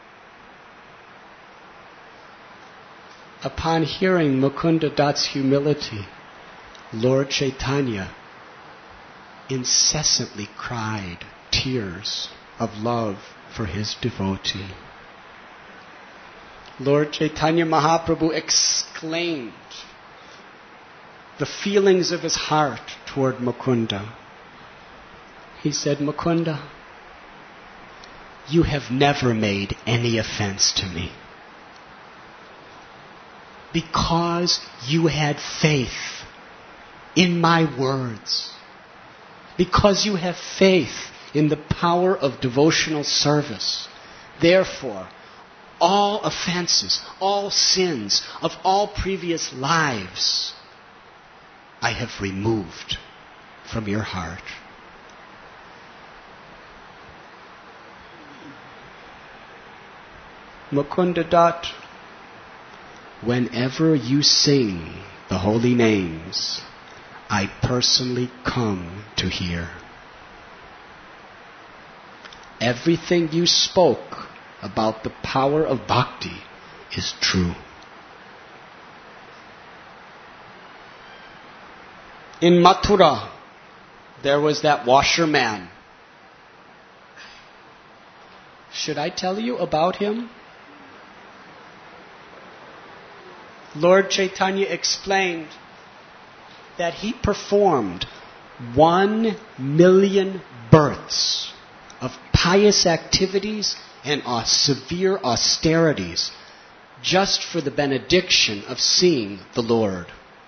Upon hearing Mukunda Datt's humility, Lord Chaitanya incessantly cried tears of love for his devotee. Lord Chaitanya Mahaprabhu exclaimed the feelings of his heart toward Mukunda. He said, Mukunda, you have never made any offense to me, because you had faith in my words, because you have faith in the power of devotional service. Therefore, all offenses, all sins of all previous lives, I have removed from your heart. Mukunda Datt, whenever you sing the holy names, I personally come to hear. Everything you spoke about the power of bhakti is true. In Mathura, there was that washerman. Should I tell you about him? Lord Chaitanya explained that he performed one million births of pious activities and uh, severe austerities just for the benediction of seeing the Lord.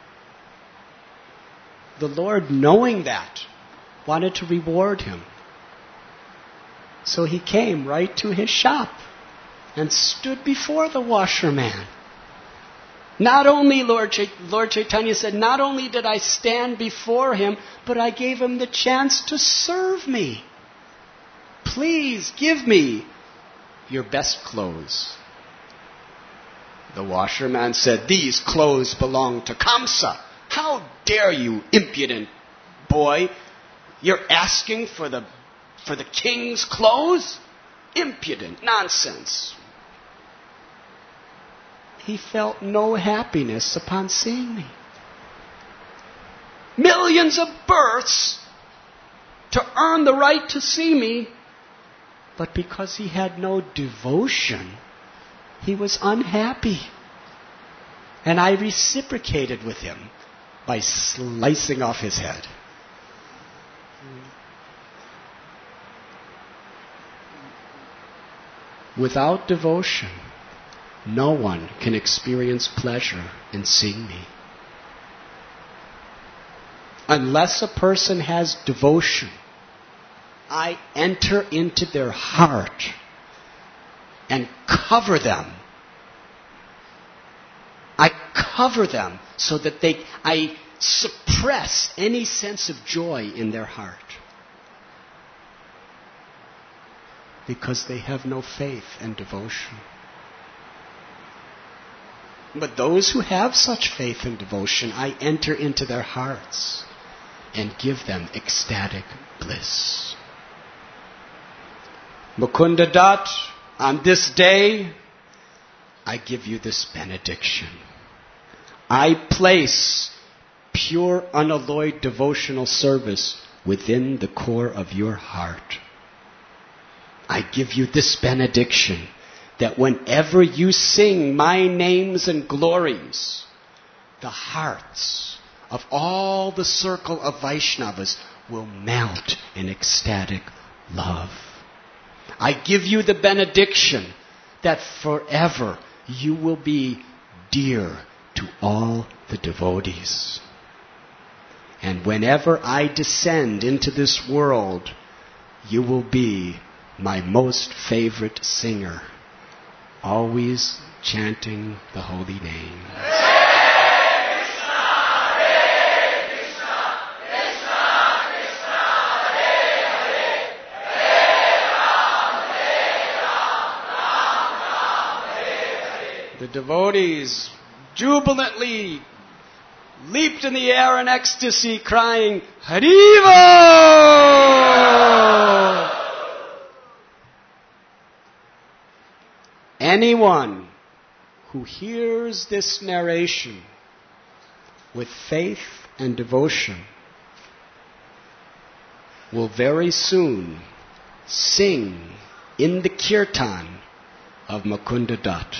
The Lord, knowing that, wanted to reward him. So he came right to his shop and stood before the washerman. Not only, Lord, Ch- Lord Chaitanya said, not only did I stand before him, but I gave him the chance to serve me. Please give me your best clothes. The washerman said, these clothes belong to Kamsa. How dare you, impudent boy? You're asking for the, for the king's clothes? Impudent nonsense. He felt no happiness upon seeing me. Millions of births to earn the right to see me. But because he had no devotion, he was unhappy. And I reciprocated with him by slicing off his head. Without devotion, no one can experience pleasure in seeing me. Unless a person has devotion, I enter into their heart and cover them. I cover them so that they, I suppress any sense of joy in their heart. Because they have no faith and devotion. But those who have such faith and devotion, I enter into their hearts and give them ecstatic bliss. Mukunda Dutt, on this day, I give you this benediction. I place pure, unalloyed devotional service within the core of your heart. I give you this benediction, that whenever you sing my names and glories, the hearts of all the circle of Vaishnavas will melt in ecstatic love. I give you the benediction that forever you will be dear to all the devotees. And whenever I descend into this world, you will be my most favorite singer, always chanting the holy name. The devotees jubilantly leaped in the air in ecstasy, crying, Haribo! Anyone who hears this narration with faith and devotion will very soon sing in the kirtan of Mukunda Dutt.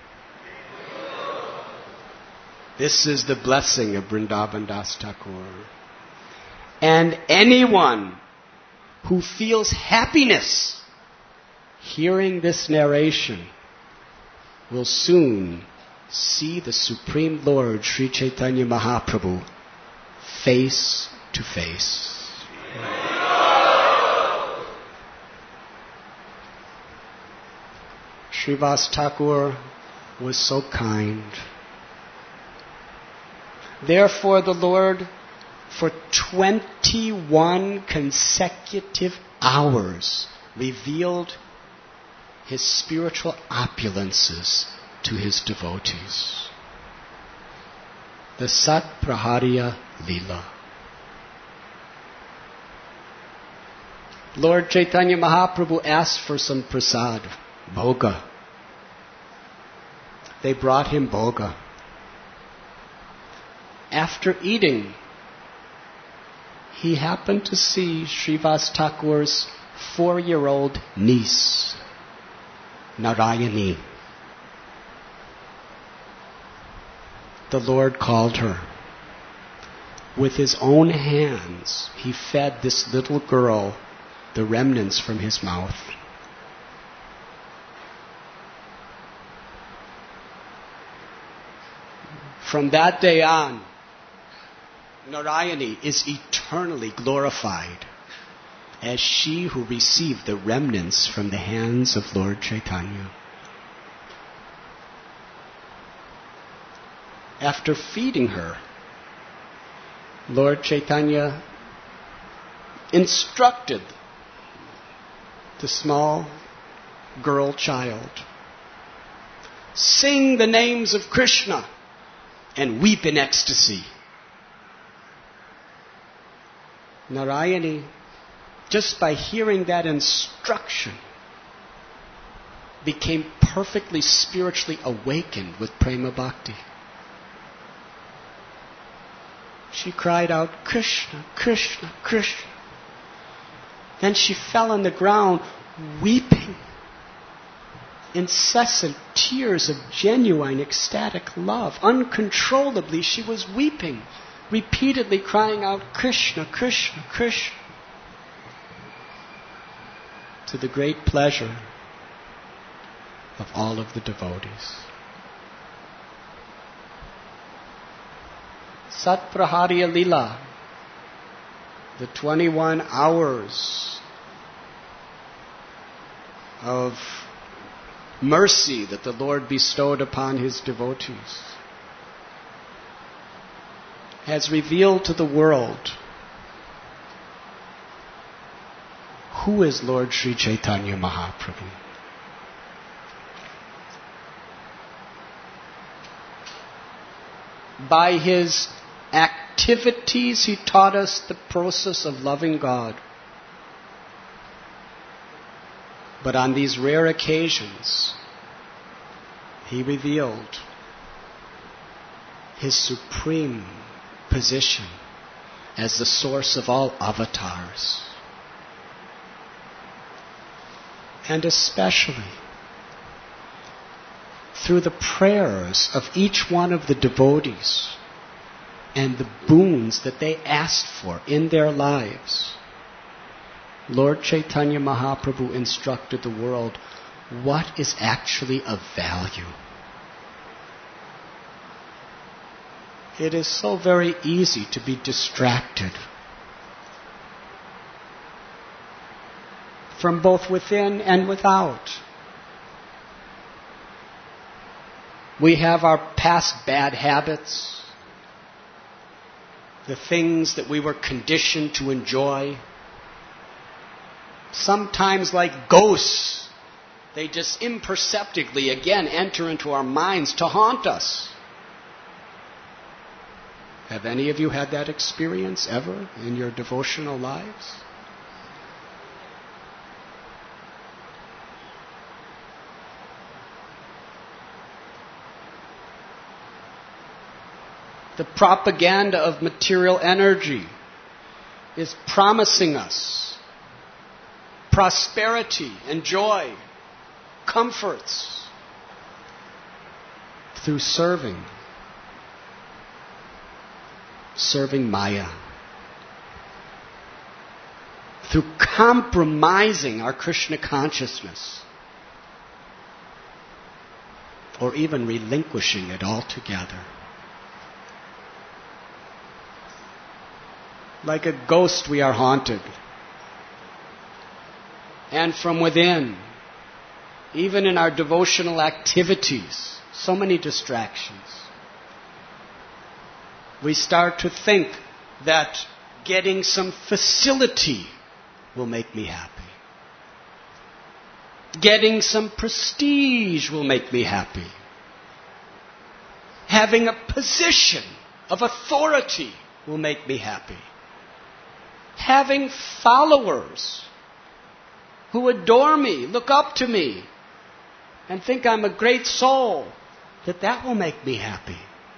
This is the blessing of Vrindavan Das Thakur. And anyone who feels happiness hearing this narration will soon see the Supreme Lord Sri Chaitanya Mahaprabhu face to face. Srivas Thakur was so kind. Therefore the Lord, for twenty-one consecutive hours, revealed his spiritual opulences to his devotees. The Sat Praharya Leela. Lord Chaitanya Mahaprabhu asked for some prasad, bhoga. They brought him bhoga. After eating, he happened to see Srivas Thakur's four-year-old niece, Narayani. The Lord called her. With his own hands, he fed this little girl the remnants from his mouth. From that day on, Narayani is eternally glorified as she who received the remnants from the hands of Lord Chaitanya. After feeding her, Lord Chaitanya instructed the small girl child, sing the names of Krishna and weep in ecstasy. Narayani, just by hearing that instruction, became perfectly spiritually awakened with prema bhakti. She cried out, Krishna, Krishna, Krishna. And she fell on the ground weeping. Incessant tears of genuine ecstatic love. Uncontrollably she was weeping, repeatedly crying out, Krishna, Krishna, Krishna. To the great pleasure of all of the devotees. Satpraharya Lila, the twenty-one hours of mercy that the Lord bestowed upon His devotees, has revealed to the world who is Lord Sri Chaitanya Mahaprabhu. By His activities, He taught us the process of loving God. But on these rare occasions, He revealed His supreme position as the source of all avatars. And especially through the prayers of each one of the devotees and the boons that they asked for in their lives, Lord Chaitanya Mahaprabhu instructed the world what is actually of value. It is so very easy to be distracted from both within and without. We have our past bad habits, the things that we were conditioned to enjoy. Sometimes like ghosts, they just imperceptibly again enter into our minds to haunt us. Have any of you had that experience ever in your devotional lives? The propaganda of material energy is promising us prosperity and joy, comforts, through serving, serving Maya, through compromising our Krishna consciousness, or even relinquishing it altogether. Like a ghost we are haunted. And from within, even in our devotional activities, so many distractions. We start to think that getting some facility will make me happy. Getting some prestige will make me happy. Having a position of authority will make me happy. Having followers who adore me, look up to me, and think I'm a great soul, that that will make me happy.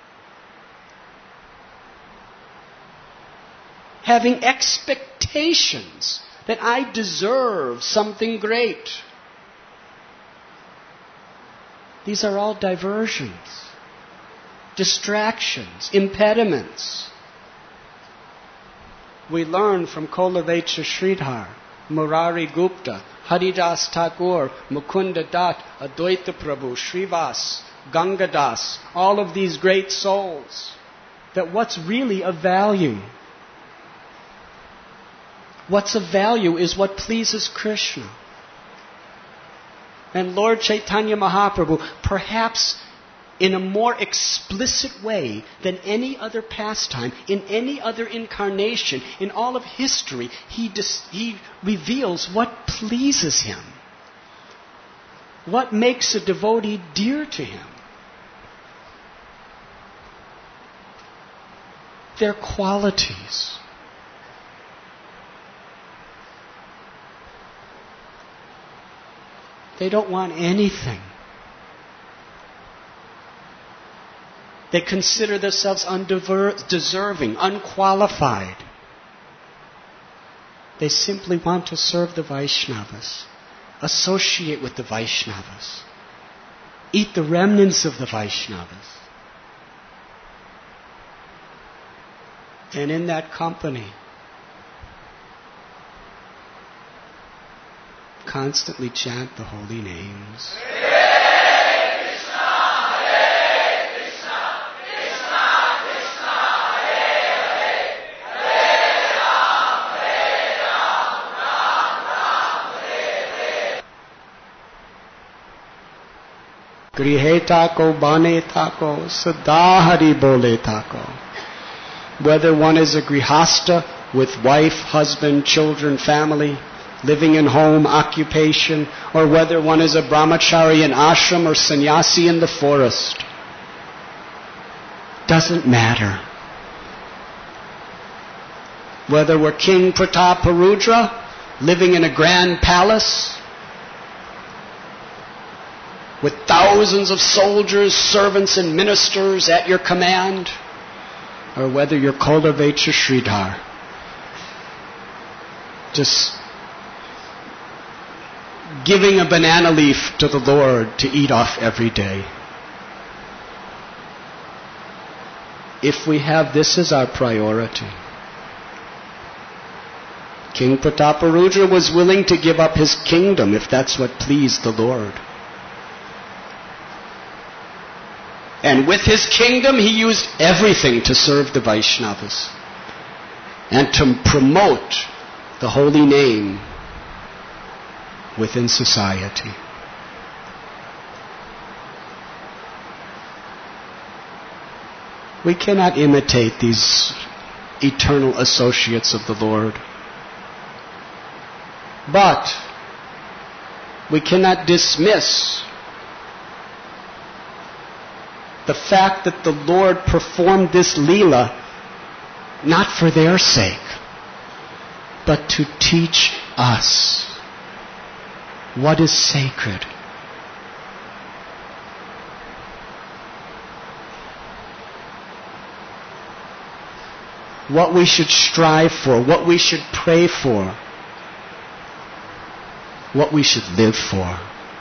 Having expectations that I deserve something great. These are all diversions, distractions, impediments. We learn from Kolavecha Sridhar, Murari Gupta, Haridas Thakur, Mukunda Dutt, Advaita Prabhu, Srivas, Gangadas, all of these great souls, that what's really of value? What's of value is what pleases Krishna. And Lord Chaitanya Mahaprabhu, perhaps in a more explicit way than any other pastime, in any other incarnation, in all of history, he, dis- he reveals what pleases him. What makes a devotee dear to him. Their qualities. They don't want anything. They consider themselves undeserving, unqualified. They simply want to serve the Vaishnavas, associate with the Vaishnavas, eat the remnants of the Vaishnavas. And in that company, constantly chant the holy names. Grihe tako, bane tako, sada hari bole tako. Whether one is a grihasta with wife, husband, children, family, living in home, occupation, or whether one is a brahmachari in ashram or sannyasi in the forest. Doesn't matter. Whether we're King Prataparudra, living in a grand palace, with thousands of soldiers, servants, and ministers at your command, or whether you're Kuldavecha Sridhar, just giving a banana leaf to the Lord to eat off every day. If we have this as our priority. King Prataparudra was willing to give up his kingdom if that's what pleased the Lord. And with his kingdom, he used everything to serve the Vaishnavas and to promote the holy name within society. We cannot imitate these eternal associates of the Lord. But we cannot dismiss the fact that the Lord performed this Leela not for their sake, but to teach us what is sacred. What we should strive for, what we should pray for, what we should live for.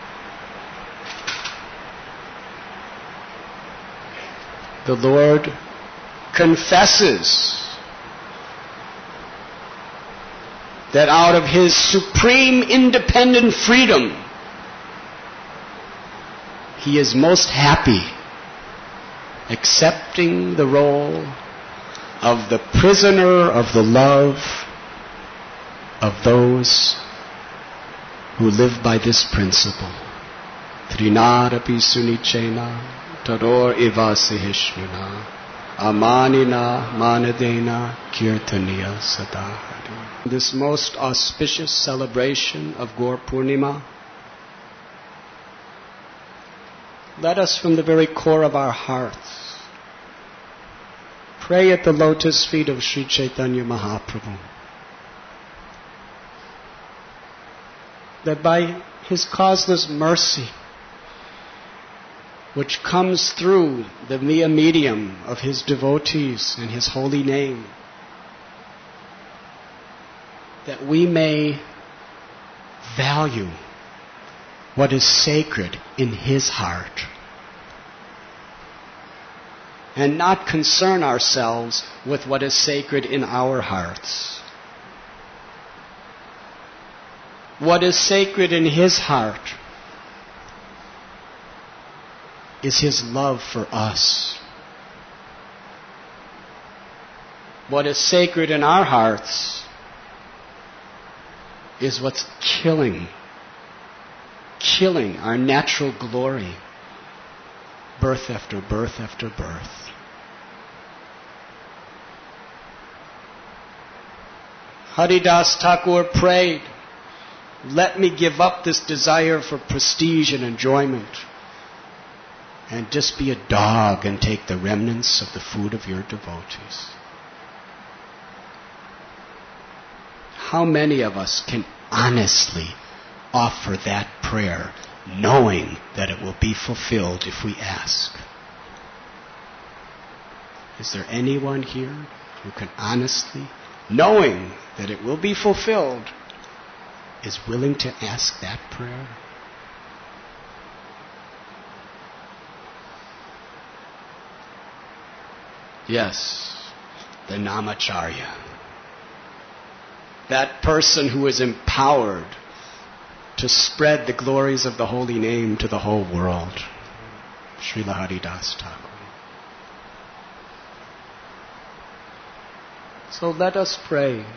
The Lord confesses that out of His supreme independent freedom, He is most happy accepting the role of the prisoner of the love of those who live by this principle. Trinarapi sunichena Tador iva sihishmina amanina manadena kirtaniya sadahari. This most auspicious celebration of Gaur Purnima, let us from the very core of our hearts pray at the lotus feet of Sri Chaitanya Mahaprabhu that by His causeless mercy, which comes through the via medium of His devotees and His holy name, that we may value what is sacred in His heart and not concern ourselves with what is sacred in our hearts. What is sacred in His heart is His love for us. What is sacred in our hearts is what's killing, killing our natural glory, birth after birth after birth. Haridas Thakur prayed, let me give up this desire for prestige and enjoyment and just be a dog and take the remnants of the food of your devotees. How many of us can honestly offer that prayer, knowing that it will be fulfilled if we ask? Is there anyone here who can honestly knowing that it will be fulfilled, is willing to ask that prayer? Yes, the Namacharya. That person who is empowered to spread the glories of the holy name to the whole world. Srila Haridas Thakur. So let us pray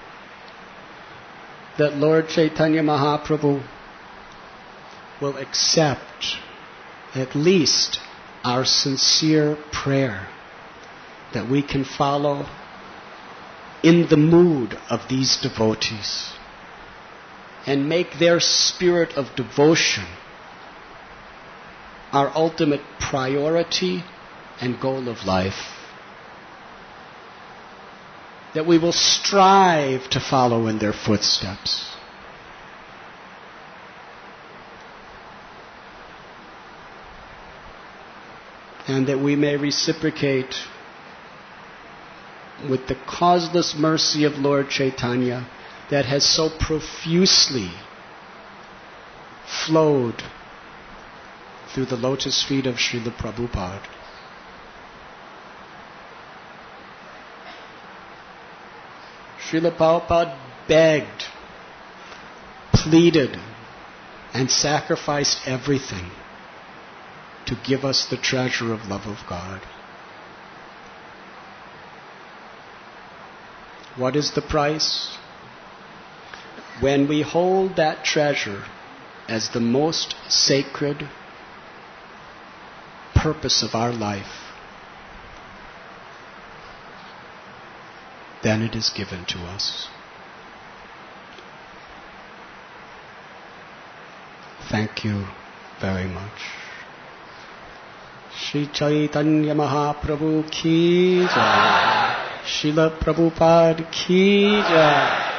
that Lord Chaitanya Mahaprabhu will accept at least our sincere prayer, that we can follow in the mood of these devotees and make their spirit of devotion our ultimate priority and goal of life. That we will strive to follow in their footsteps. And that we may reciprocate with the causeless mercy of Lord Chaitanya that has so profusely flowed through the lotus feet of Srila Prabhupada. Srila Prabhupada begged, pleaded, and sacrificed everything to give us the treasure of love of God. What is the price? When we hold that treasure as the most sacred purpose of our life, then it is given to us. Thank you very much. Shri Chaitanya Mahaprabhu ki jai. Srila Prabhupada ki jai.